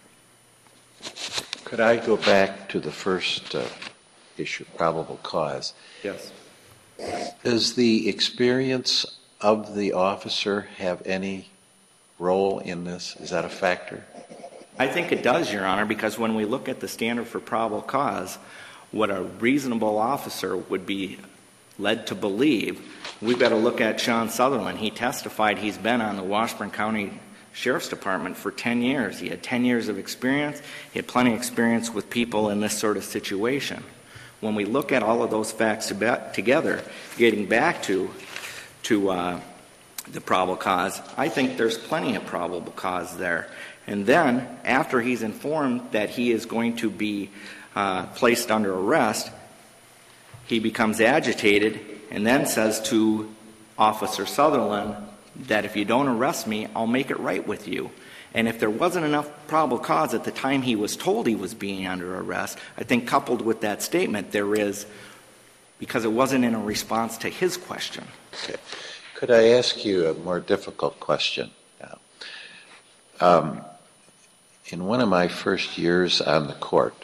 Could I go back to the first uh, issue, probable cause? Yes. Does the experience of the officer have any role in this? Is that a factor? I think it does, Your Honor, because when we look at the standard for probable cause, what a reasonable officer would be led to believe, we've got to look at Sean Sutherland. He testified he's been on the Washburn County Sheriff's Department for ten years. He had ten years of experience. He had plenty of experience with people in this sort of situation. When we look at all of those facts together, getting back to, to uh, the probable cause, I think there's plenty of probable cause there. And then, after he's informed that he is going to be uh, placed under arrest, he becomes agitated and then says to Officer Sutherland that if you don't arrest me, I'll make it right with you. And if there wasn't enough probable cause at the time he was told he was being under arrest, I think coupled with that statement, there is because it wasn't in a response to his question. Okay. Could I ask you a more difficult question now? Um, in one of my first years on the court,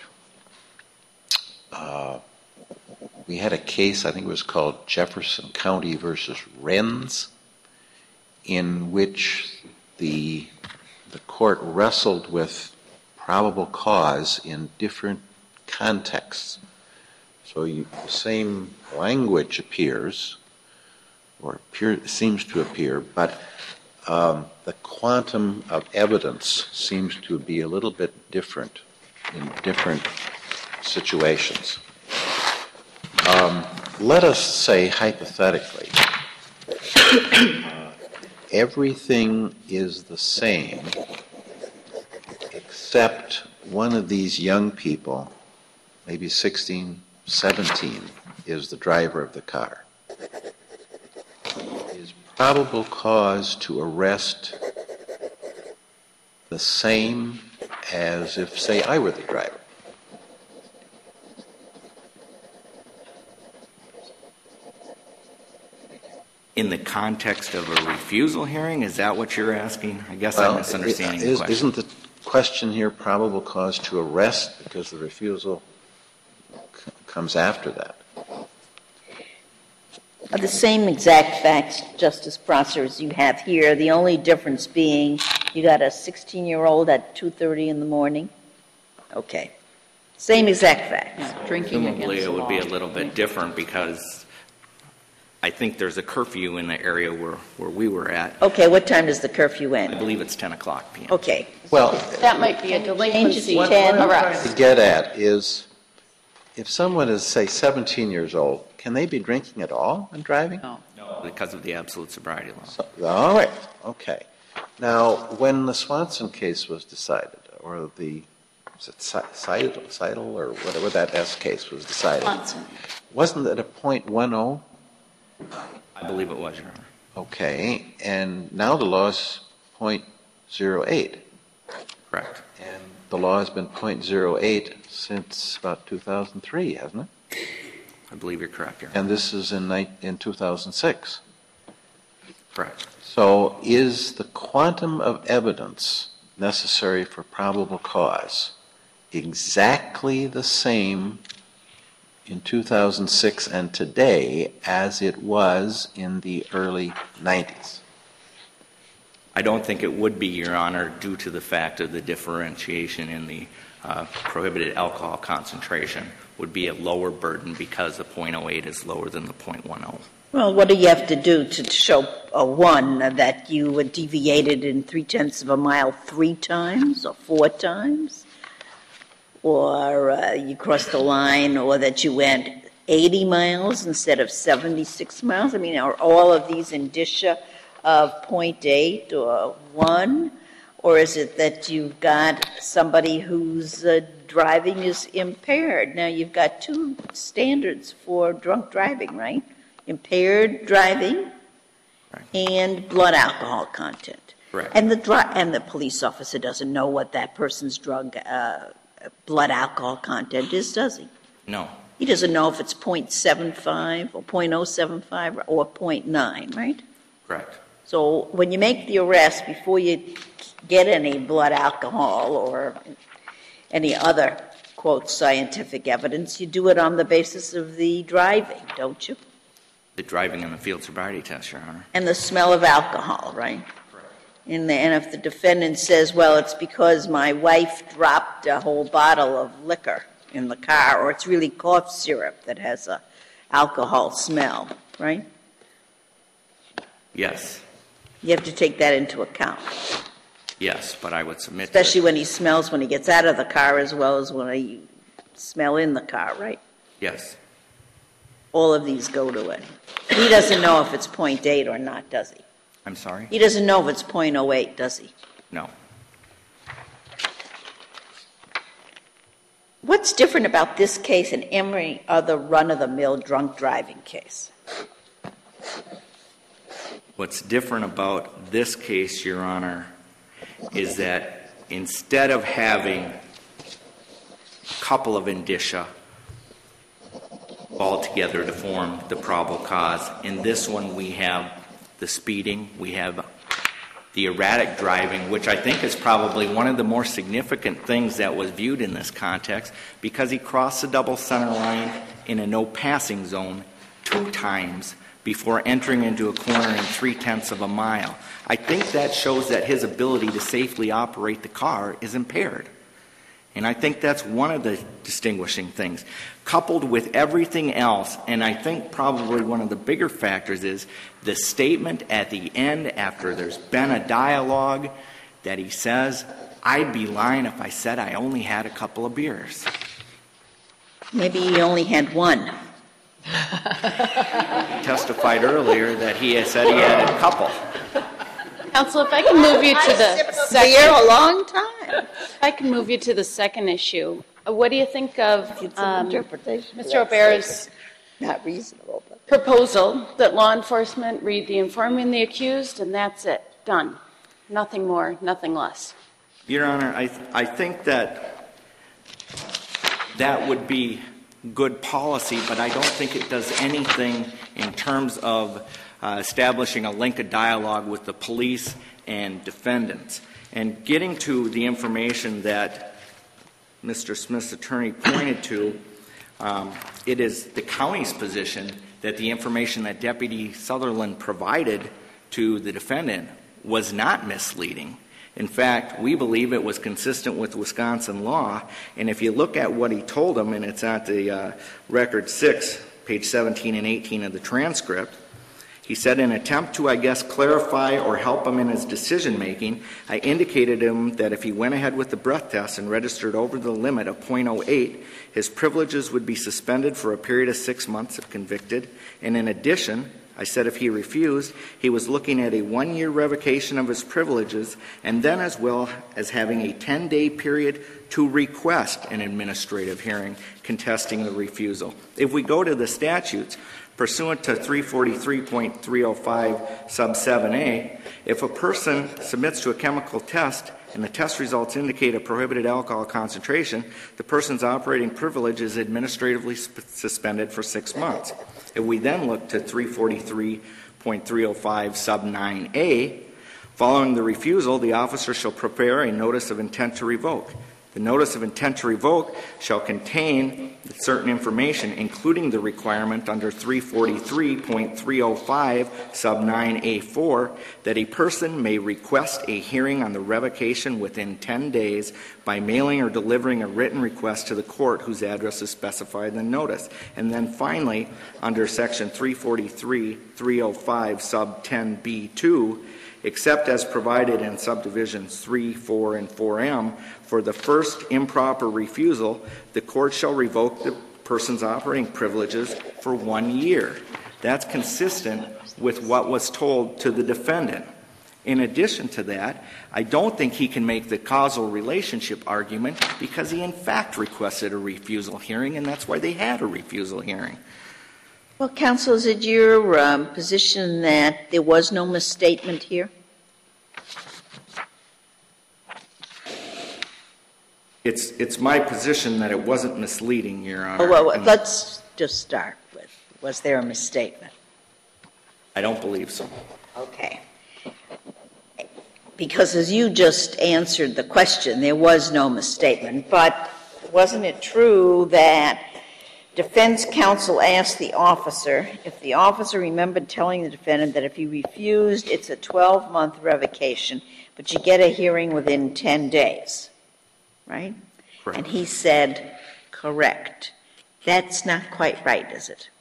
uh, we had a case, I think it was called Jefferson County versus Renz, in which the the court wrestled with probable cause in different contexts. So you, the same language appears, or appear, seems to appear, but um, the quantum of evidence seems to be a little bit different in different situations. Um, let us say, hypothetically, uh, everything is the same except one of these young people, maybe sixteen, seventeen, is the driver of the car. Is probable cause to arrest the same as if, say, I were the driver? In the context of a refusal hearing, is that what you're asking? I guess Well, I'm misunderstanding is, the question. Isn't the question here probable cause to arrest because the refusal c- comes after that? Are the same exact facts, Justice Prosser, as you have here, the only difference being you got a sixteen-year-old at two thirty in the morning? Okay. Same exact facts. Yeah, drinking against Presumably, the it would law. be a little bit different because I think there's a curfew in the area where, where we were at. Okay, what time does the curfew I end? believe it's ten o'clock p m Okay. Well, That might be a Change it to delinquency what, ten. what I'm trying arrest. to get at is, if someone is, say, seventeen years old, can they be drinking at all and driving? No. because of the absolute sobriety law. So, all right, okay. Now, when the Swanson case was decided, or the, was it Seidel, Seidel or whatever that S case was decided, Swanson. wasn't it a point one oh? I believe it was, Your Honor. Okay, and now the law is point zero eight. Correct. And the law has been point zero eight since about two thousand three, hasn't it? I believe you're correct, Your Honor. And this is in ni- in two thousand six. Correct. So is the quantum of evidence necessary for probable cause exactly the same in two thousand six and today as it was in the early nineties? I don't think it would be, Your Honor, due to the fact of the differentiation in the uh, prohibited alcohol concentration would be a lower burden because the point oh eight is lower than the point one oh. Well, what do you have to do to show a one that you were deviated in three tenths of a mile three times or four times? Or uh, you crossed the line, or that you went eighty miles instead of seventy-six miles? I mean, are all of these indicia of point eight or one? Or is it that you've got somebody whose uh, driving is impaired? Now, you've got two standards for drunk driving, right? Impaired driving Right. and blood alcohol content. Correct. And the dri- and the police officer doesn't know what that person's drug uh, blood alcohol content is, does he? No. He doesn't know if it's point seven five or point oh seven five or point nine, right? Correct. So when you make the arrest, before you get any blood alcohol or any other, quote, scientific evidence, you do it on the basis of the driving, don't you? The driving and the field sobriety test, Your Honor. And the smell of alcohol, right? And, the, and if the defendant says, well, it's because my wife dropped a whole bottle of liquor in the car, or it's really cough syrup that has a alcohol smell, right? Yes. You have to take that into account, Yes, but I would submit especially to when he smells when he gets out of the car as well as when he smell in the car, right? Yes. All of these go to it. He doesn't know if it's point eight or not, does he? I'm sorry? He doesn't know if it's point oh eight, does he? No. What's different about this case and every other run-of-the-mill drunk driving case? What's different about this case, Your Honor, is that instead of having a couple of indicia, all together to form the probable cause. In this one, we have the speeding, we have the erratic driving, which I think is probably one of the more significant things that was viewed in this context, because he crossed the double center line in a no passing zone two times before entering into a corner in three-tenths of a mile. I think that shows that his ability to safely operate the car is impaired. And I think that's one of the distinguishing things. Coupled with everything else, and I think probably one of the bigger factors is the statement at the end after there's been a dialogue that he says, "I'd be lying if I said I only had a couple of beers." Maybe he only had one. He testified earlier that he had said he had a couple. Counsel, if I can move you to the Beer second, a long time. if I can move you to the second issue, uh, what do you think of It's an um, interpretation. Mister O'Bara's Not reasonable, but. proposal that law enforcement read the informant the accused, and that's it, done. Nothing more, nothing less. Your Honor, I, th- I think that that would be good policy, but I don't think it does anything in terms of uh, establishing a link of dialogue with the police and defendants. And getting to the information that Mister Smith's attorney pointed to, um, it is the county's position that the information that Deputy Sutherland provided to the defendant was not misleading. In fact, we believe it was consistent with Wisconsin law, and if you look at what he told him, and it's at the uh, record six, page seventeen and eighteen of the transcript, he said, in an attempt to, I guess, clarify or help him in his decision-making, I indicated to him that if he went ahead with the breath test and registered over the limit of point oh eight, his privileges would be suspended for a period of six months if convicted. And in addition, I said if he refused, he was looking at a one-year revocation of his privileges and then as well as having a ten-day period to request an administrative hearing contesting the refusal. If we go to the statutes, pursuant to three forty-three point three oh five sub seven A, if a person submits to a chemical test and the test results indicate a prohibited alcohol concentration, the person's operating privilege is administratively sp- suspended for six months. If we then look to three forty-three point three oh five sub nine A, following the refusal, the officer shall prepare a notice of intent to revoke. The notice of intent to revoke shall contain certain information, including the requirement under three forty-three point three oh five sub nine A four that a person may request a hearing on the revocation within ten days by mailing or delivering a written request to the court whose address is specified in the notice. And then finally, under section three forty-three point three oh five sub ten B two, except as provided in subdivisions three, four, and four M, for the first improper refusal, the court shall revoke the person's operating privileges for one year. That's consistent with what was told to the defendant. In addition to that, I don't think he can make the causal relationship argument because he in fact requested a refusal hearing, and that's why they had a refusal hearing. Well, counsel, is it your um, position that there was no misstatement here? It's it's my position that it wasn't misleading, Your Honor. Oh, well, let's just start with, was there a misstatement? I don't believe so. Okay. Because as you just answered the question, there was no misstatement, but wasn't it true that defense counsel asked the officer if the officer remembered telling the defendant that if he refused, it's a twelve-month revocation, but you get a hearing within ten days, right? Correct. And he said, correct. That's not quite right, is it?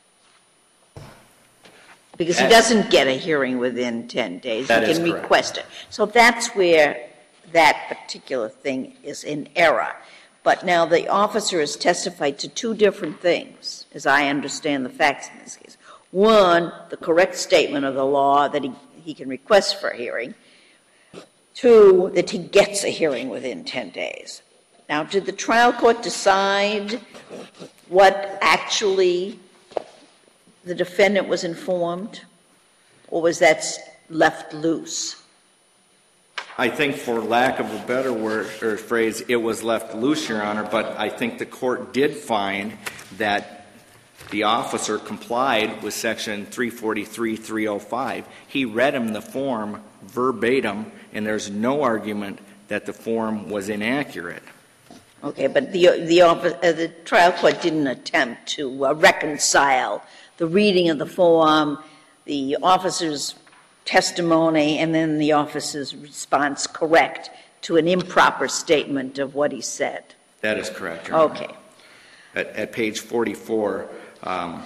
Because he doesn't get a hearing within ten days. That he is can correct. request it. So that's where that particular thing is in error. But now the officer has testified to two different things, as I understand the facts in this case. One, the correct statement of the law that he, he can request for a hearing. Two, that he gets a hearing within ten days. Now, did the trial court decide what actually the defendant was informed, or was that left loose? I think, for lack of a better word or phrase, it was left loose, Your Honor, but I think the court did find that The officer complied with Section three forty-three point three oh five. He read him the form verbatim, and there's no argument that the form was inaccurate. Okay, but the the, office, uh, the trial court didn't attempt to uh, reconcile the reading of the form, the officer's testimony, and then the officer's response correct to an improper statement of what he said. That is correct, Your Honor. Okay. At, at page forty-four, um,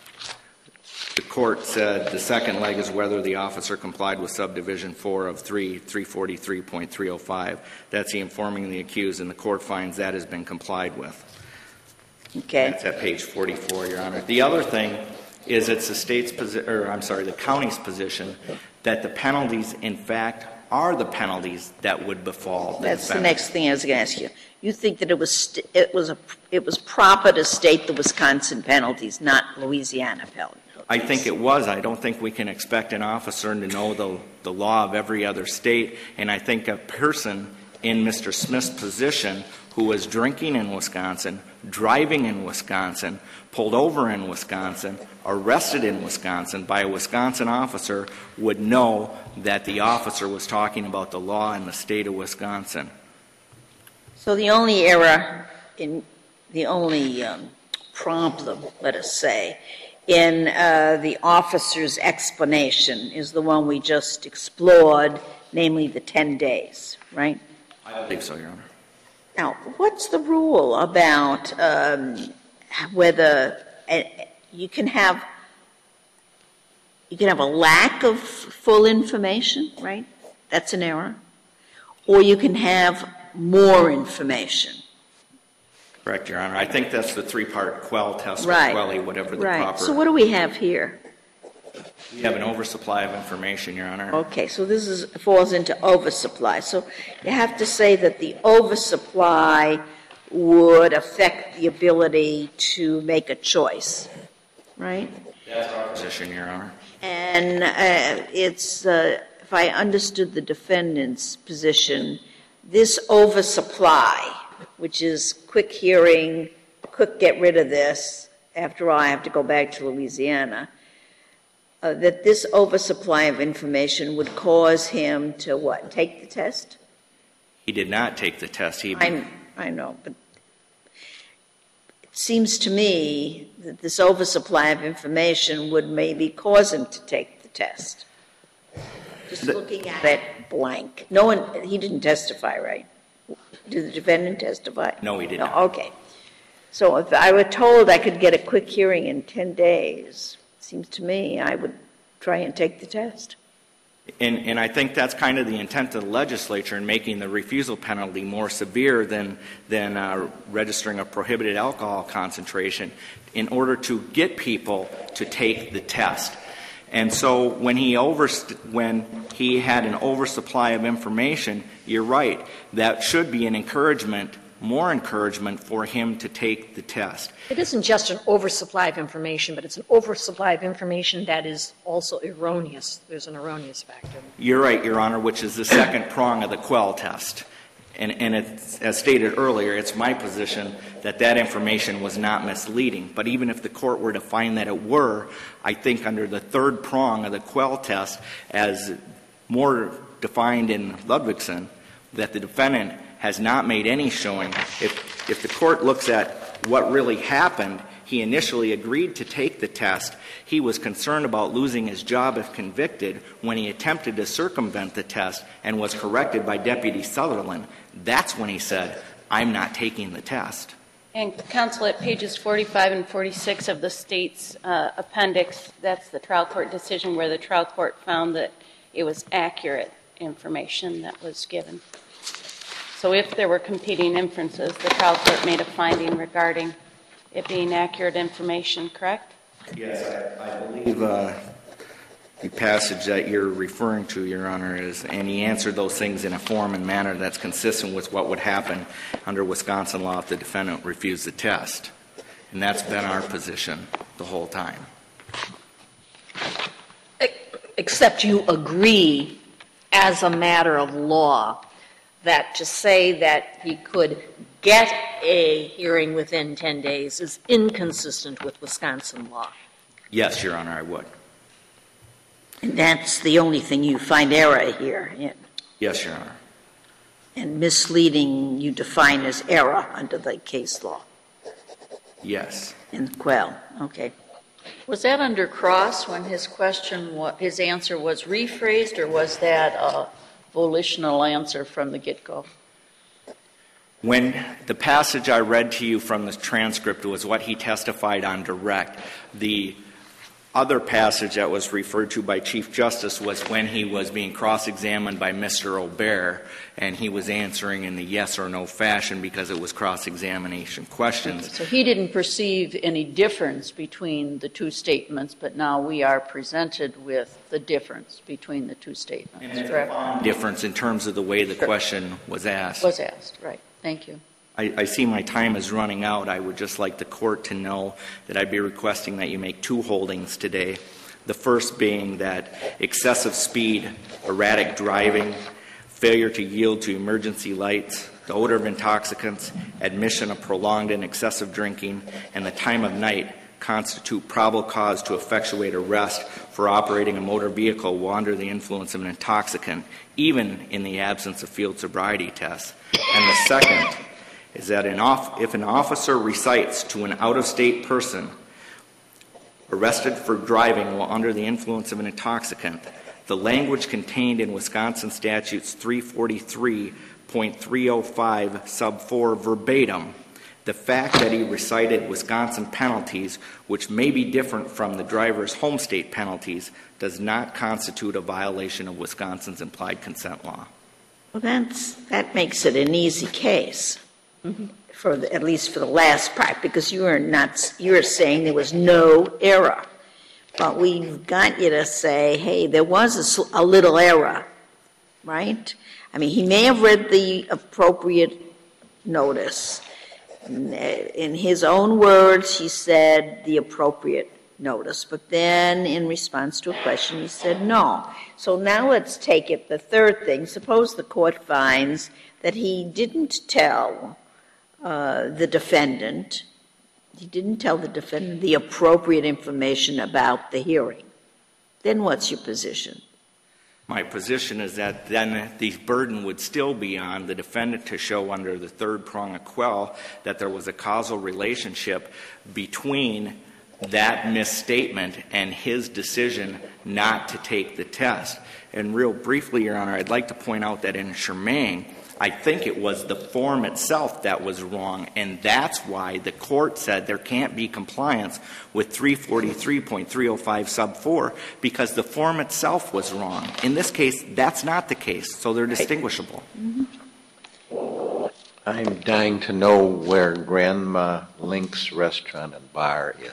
the court said the second leg is whether the officer complied with subdivision four of three forty-three point three oh five. That's the informing the accused, and the court finds that has been complied with. Okay. That's at page forty-four, Your Honor. The other thing is it's the state's position, or I'm sorry, the county's position that the penalties, in fact, are the penalties that would befall the That's defendant. the next thing I was going to ask you. You think that it was st- it was a it was proper to state the Wisconsin penalties, not Louisiana penalties? I think it was. I don't think we can expect an officer to know the, the law of every other state, and I think a person in Mister Smith's position who was drinking in Wisconsin, driving in Wisconsin, pulled over in Wisconsin, arrested in Wisconsin by a Wisconsin officer would know that the officer was talking about the law in the state of Wisconsin. So the only error in the only um, problem, let us say, in uh, the officer's explanation is the one we just explored, namely the ten days, right? I believe so, Your Honor. Now, what's the rule about um, whether uh, you can have you can have a lack of full information, right? That's an error. Or you can have more information. Correct, Your Honor. I think that's the three-part Quell test, Right. or Quelly, whatever the Right. proper. So what do we have here? We have an oversupply of information, Your Honor. Okay, so this is falls into oversupply. So you have to say that the oversupply would affect the ability to make a choice, right? That's our position, Your Honor. And uh, it's, uh, if I understood the defendant's position, this oversupply, which is quick hearing, quick get rid of this, after all I have to go back to Louisiana, uh, that this oversupply of information would cause him to what, take the test? He did not take the test. He I, I know, but it seems to me that this oversupply of information would maybe cause him to take the test. Just The- looking at it blank. No one, he didn't testify, right? Did the defendant testify? No, he did No, not. okay. So if I were told I could get a quick hearing in ten days, it seems to me I would try and take the test. And, and I think that's kind of the intent of the legislature in making the refusal penalty more severe than, than uh, registering a prohibited alcohol concentration in order to get people to take the test. And so when he, over, when he had an oversupply of information, you're right, that should be an encouragement, more encouragement for him to take the test. It isn't just an oversupply of information, but it's an oversupply of information that is also erroneous. There's an erroneous factor. You're right, Your Honor, which is the second prong of the Quell test. And, and it's, as stated earlier, it's my position that that information was not misleading. But even if the court were to find that it were, I think under the third prong of the Quell test, as more defined in Ludwigson, that the defendant has not made any showing. If, if the court looks at what really happened, he initially agreed to take the test. He was concerned about losing his job if convicted when he attempted to circumvent the test and was corrected by Deputy Sutherland. That's when he said, I'm not taking the test. And counsel, at pages forty-five and forty-six of the state's uh, appendix, that's the trial court decision where the trial court found that it was accurate information that was given. So if there were competing inferences, the trial court made a finding regarding it being accurate information, correct? Yes, I, I believe uh, the passage that you're referring to, Your Honor, is, and he answered those things in a form and manner that's consistent with what would happen under Wisconsin law if the defendant refused the test. And that's been our position the whole time. Except you agree, as a matter of law, that to say that he could get a hearing within ten days is inconsistent with Wisconsin law. Yes, Your Honor, I would. And that's the only thing you find error here in. Yes, Your Honor. And misleading you define as error under the case law. Yes. In Quell, okay. Was that under cross when his question, wa- his answer was rephrased, or was that a volitional answer from the get-go? When the passage I read to you from the transcript was what he testified on direct, the other passage that was referred to by Chief Justice was when he was being cross-examined by Mister O'Bear, and he was answering in the yes or no fashion because it was cross-examination questions. So he didn't perceive any difference between the two statements, but now we are presented with the difference between the two statements, correct? Difference in terms of the way the question was asked. Was asked, right. Thank you. I, I see my time is running out. I would just like the court to know that I'd be requesting that you make two holdings today. The first being that excessive speed, erratic driving, failure to yield to emergency lights, the odor of intoxicants, admission of prolonged and excessive drinking, and the time of night constitute probable cause to effectuate arrest for operating a motor vehicle while under the influence of an intoxicant, even in the absence of field sobriety tests. And the second is that an off, if an officer recites to an out-of-state person arrested for driving while under the influence of an intoxicant the language contained in Wisconsin Statutes three forty-three point three oh five sub four verbatim, the fact that he recited Wisconsin penalties, which may be different from the driver's home state penalties, does not constitute a violation of Wisconsin's implied consent law. Well, that's, that makes it an easy case, mm-hmm. for the, at least for the last part, because you are not, you're saying there was no error. But we've got you to say, hey, there was a, a little error, right? I mean, he may have read the appropriate notice. In his own words, he said the appropriate notice, but then in response to a question, he said no. So now let's take it, the third thing. Suppose the court finds that he didn't tell uh, the defendant, he didn't tell the defendant the appropriate information about the hearing. Then what's your position? My position is that then the burden would still be on the defendant to show under the third prong of Quell that there was a causal relationship between that misstatement and his decision not to take the test. And real briefly, Your Honor, I'd like to point out that in Sherman, I think it was the form itself that was wrong, and that's why the court said there can't be compliance with three forty-three point three oh five sub four, because the form itself was wrong. In this case, that's not the case, so they're distinguishable. Mm-hmm. I'm dying to know where Grandma Link's Restaurant and Bar is.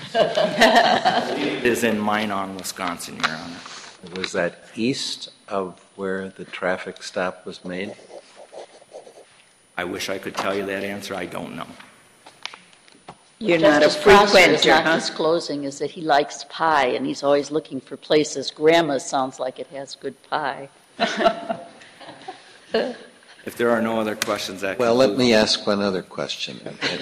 It is in Minong, Wisconsin, Your Honor. Was that east of where the traffic stop was made? I wish I could tell you that answer. I don't know. You're Justice not a Prosser frequenter, is not huh? disclosing is that he likes pie, and he's always looking for places. Grandma sounds like it has good pie. If there are no other questions, that Well, let concludes. me ask one other question.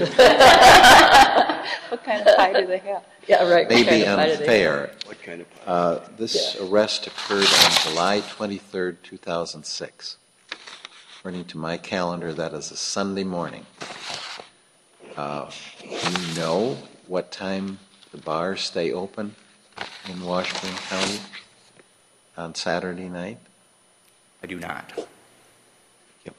What kind of pie do they have? Yeah, right. Maybe what kind of pie do they unfair. What kind of Uh, this Yeah. arrest occurred on July twenty-third, two thousand six. According to my calendar, that is a Sunday morning. Uh, do you know what time the bars stay open in Washburn County on Saturday night? I do not. Yep.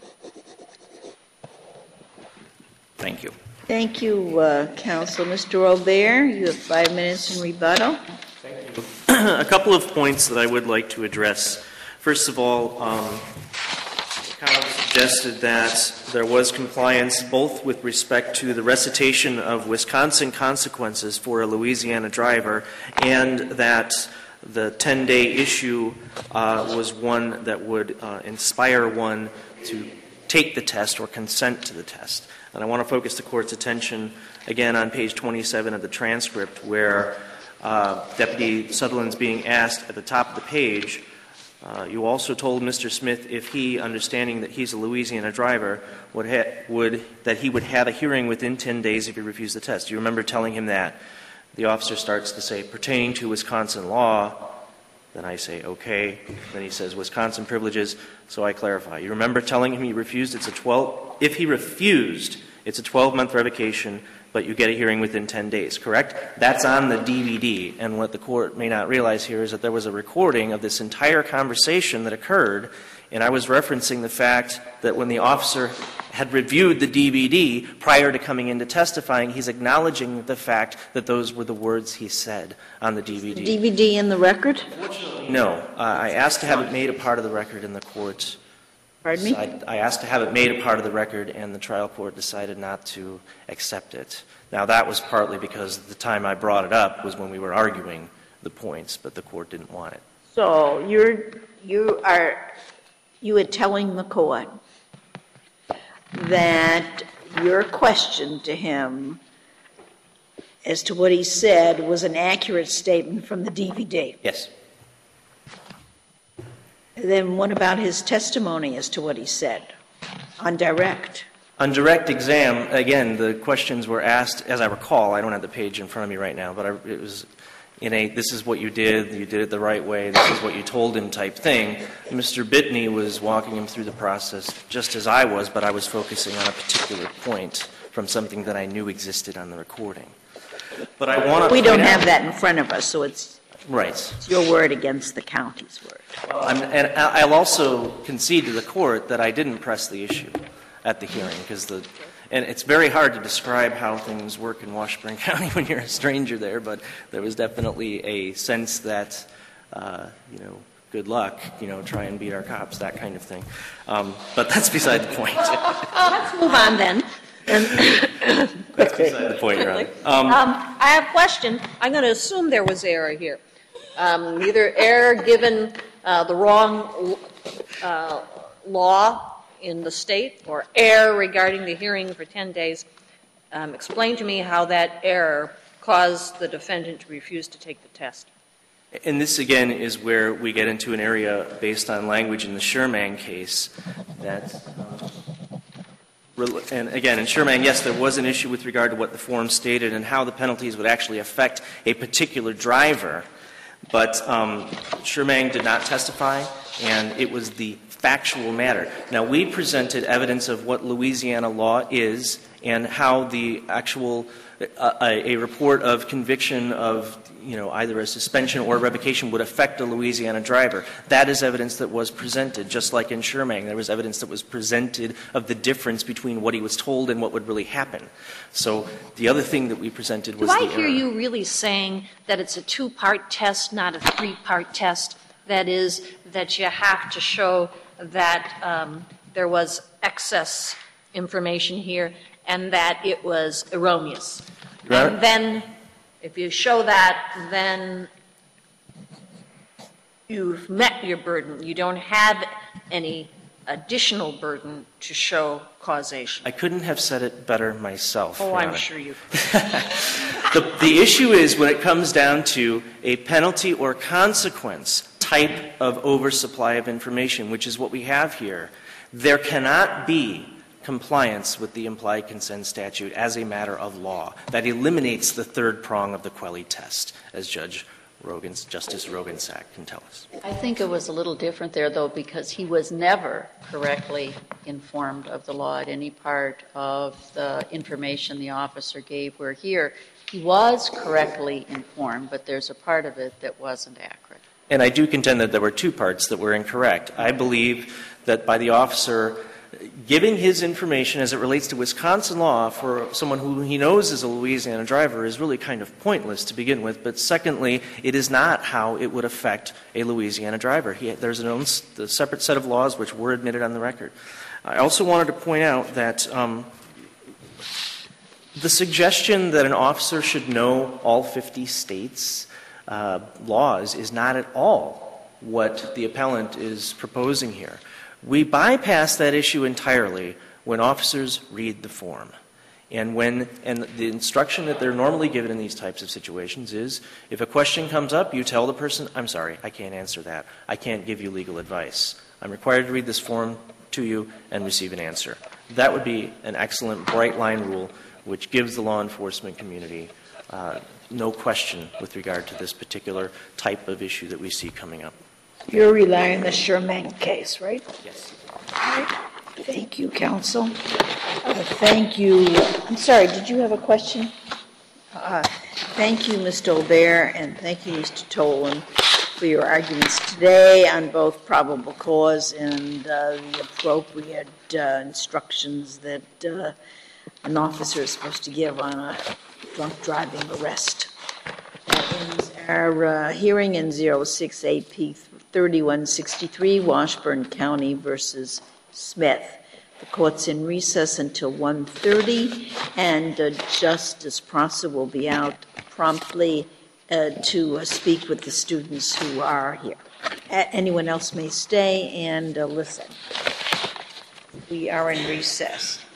Thank you. Thank you, uh, counsel. Mister O'Bear, you have five minutes in rebuttal. A couple of points that I would like to address. First of all, um, the counsel suggested that there was compliance both with respect to the recitation of Wisconsin consequences for a Louisiana driver and that the ten-day issue uh, was one that would uh, inspire one to take the test or consent to the test. And I want to focus the Court's attention again on page twenty-seven of the transcript where uh, Deputy Sutherland's being asked at the top of the page, Uh, you also told Mister Smith if he, understanding that he's a Louisiana driver, would, ha- would that he would have a hearing within ten days if he refused the test. Do you remember telling him that? The officer starts to say, pertaining to Wisconsin law. Then I say, okay. Then he says, Wisconsin privileges. So I clarify. You remember telling him he refused? It's a twelve. If he refused, it's a twelve-month revocation, but you get a hearing within ten days, correct? That's on the D V D. And what the court may not realize here is that there was a recording of this entire conversation that occurred, and I was referencing the fact that when the officer had reviewed the D V D prior to coming in to testifying, he's acknowledging the fact that those were the words he said on the D V D. D V D in the record? No. Uh, I asked to have it made a part of the record in the court. Pardon me? I, I asked to have it made a part of the record, and the trial court decided not to accept it. Now, that was partly because the time I brought it up was when we were arguing the points, but the court didn't want it. So you're, you are, you are telling the court that your question to him as to what he said was an accurate statement from the D V D. Yes. Then what about his testimony as to what he said on direct? On direct exam, again, the questions were asked, as I recall, I don't have the page in front of me right now, but I, it was in a, this is what you did, you did it the right way, this is what you told him type thing. Mister Bitney was walking him through the process just as I was, but I was focusing on a particular point from something that I knew existed on the recording. But I want to We don't point have out- that in front of us, so it's, Right. it's your word against the county's word. Well, I'm, and I'll also concede to the court that I didn't press the issue at the hearing, because the, and it's very hard to describe how things work in Washburn County when you're a stranger there, but there was definitely a sense that, uh, you know, good luck, you know, try and beat our cops, that kind of thing. Um, but that's beside the point. Let's move on then. That's beside the point, Your Honor. Um, Um, I have a question. I'm going to assume there was error here. Um, either error given uh, the wrong uh, law in the state or error regarding the hearing for ten days. Um, explain to me how that error caused the defendant to refuse to take the test. And this, again, is where we get into an area based on language in the Sherman case that, and again, in Sherman, yes, there was an issue with regard to what the form stated and how the penalties would actually affect a particular driver, but um, Sherman did not testify, and it was the factual matter. Now, we presented evidence of what Louisiana law is and how the actual, uh, a, a report of conviction of, you know, either a suspension or a revocation would affect a Louisiana driver. That is evidence that was presented, just like in Sherman. There was evidence that was presented of the difference between what he was told and what would really happen. So the other thing that we presented was Do the I hear error. you really saying that it's a two-part test, not a three-part test? That is, that you have to show that um, there was excess information here and that it was erroneous. Right. And then, if you show that, then you've met your burden. You don't have any additional burden to show causation. I couldn't have said it better myself. Oh, Your I'm Honor. sure you The, the issue is when it comes down to a penalty or consequence type of oversupply of information, which is what we have here, there cannot be compliance with the implied consent statute as a matter of law. That eliminates the third prong of the Quelly test, as Judge Rogan's, Justice Rogensack can tell us. I think it was a little different there, though, because he was never correctly informed of the law at any part of the information the officer gave, where here he was correctly informed, but there's a part of it that wasn't accurate. And I do contend that there were two parts that were incorrect. I believe that by the officer giving his information as it relates to Wisconsin law for someone who he knows is a Louisiana driver is really kind of pointless to begin with. But secondly, it is not how it would affect a Louisiana driver. He, there's an own, a separate set of laws which were admitted on the record. I also wanted to point out that um, the suggestion that an officer should know all fifty states' uh, laws is not at all what the appellant is proposing here. We bypass that issue entirely when officers read the form. And when and the instruction that they're normally given in these types of situations is, if a question comes up, you tell the person, I'm sorry, I can't answer that. I can't give you legal advice. I'm required to read this form to you and receive an answer. That would be an excellent bright line rule which gives the law enforcement community uh, no question with regard to this particular type of issue that we see coming up. You're relying on the Sherman case, right? Yes. Thank you, counsel. Uh, thank you. I'm sorry, did you have a question? Uh, thank you, Mister Olbert, and thank you, Mister Tolan, for your arguments today on both probable cause and uh, the appropriate uh, instructions that uh, an officer is supposed to give on a drunk driving arrest. That ends our uh, hearing in zero six eight P thirty-one sixty-three, Washburn County versus Smith. The court's in recess until one thirty, and uh, Justice Prosser will be out promptly uh, to uh, speak with the students who are here. A- anyone else may stay and uh, listen. We are in recess.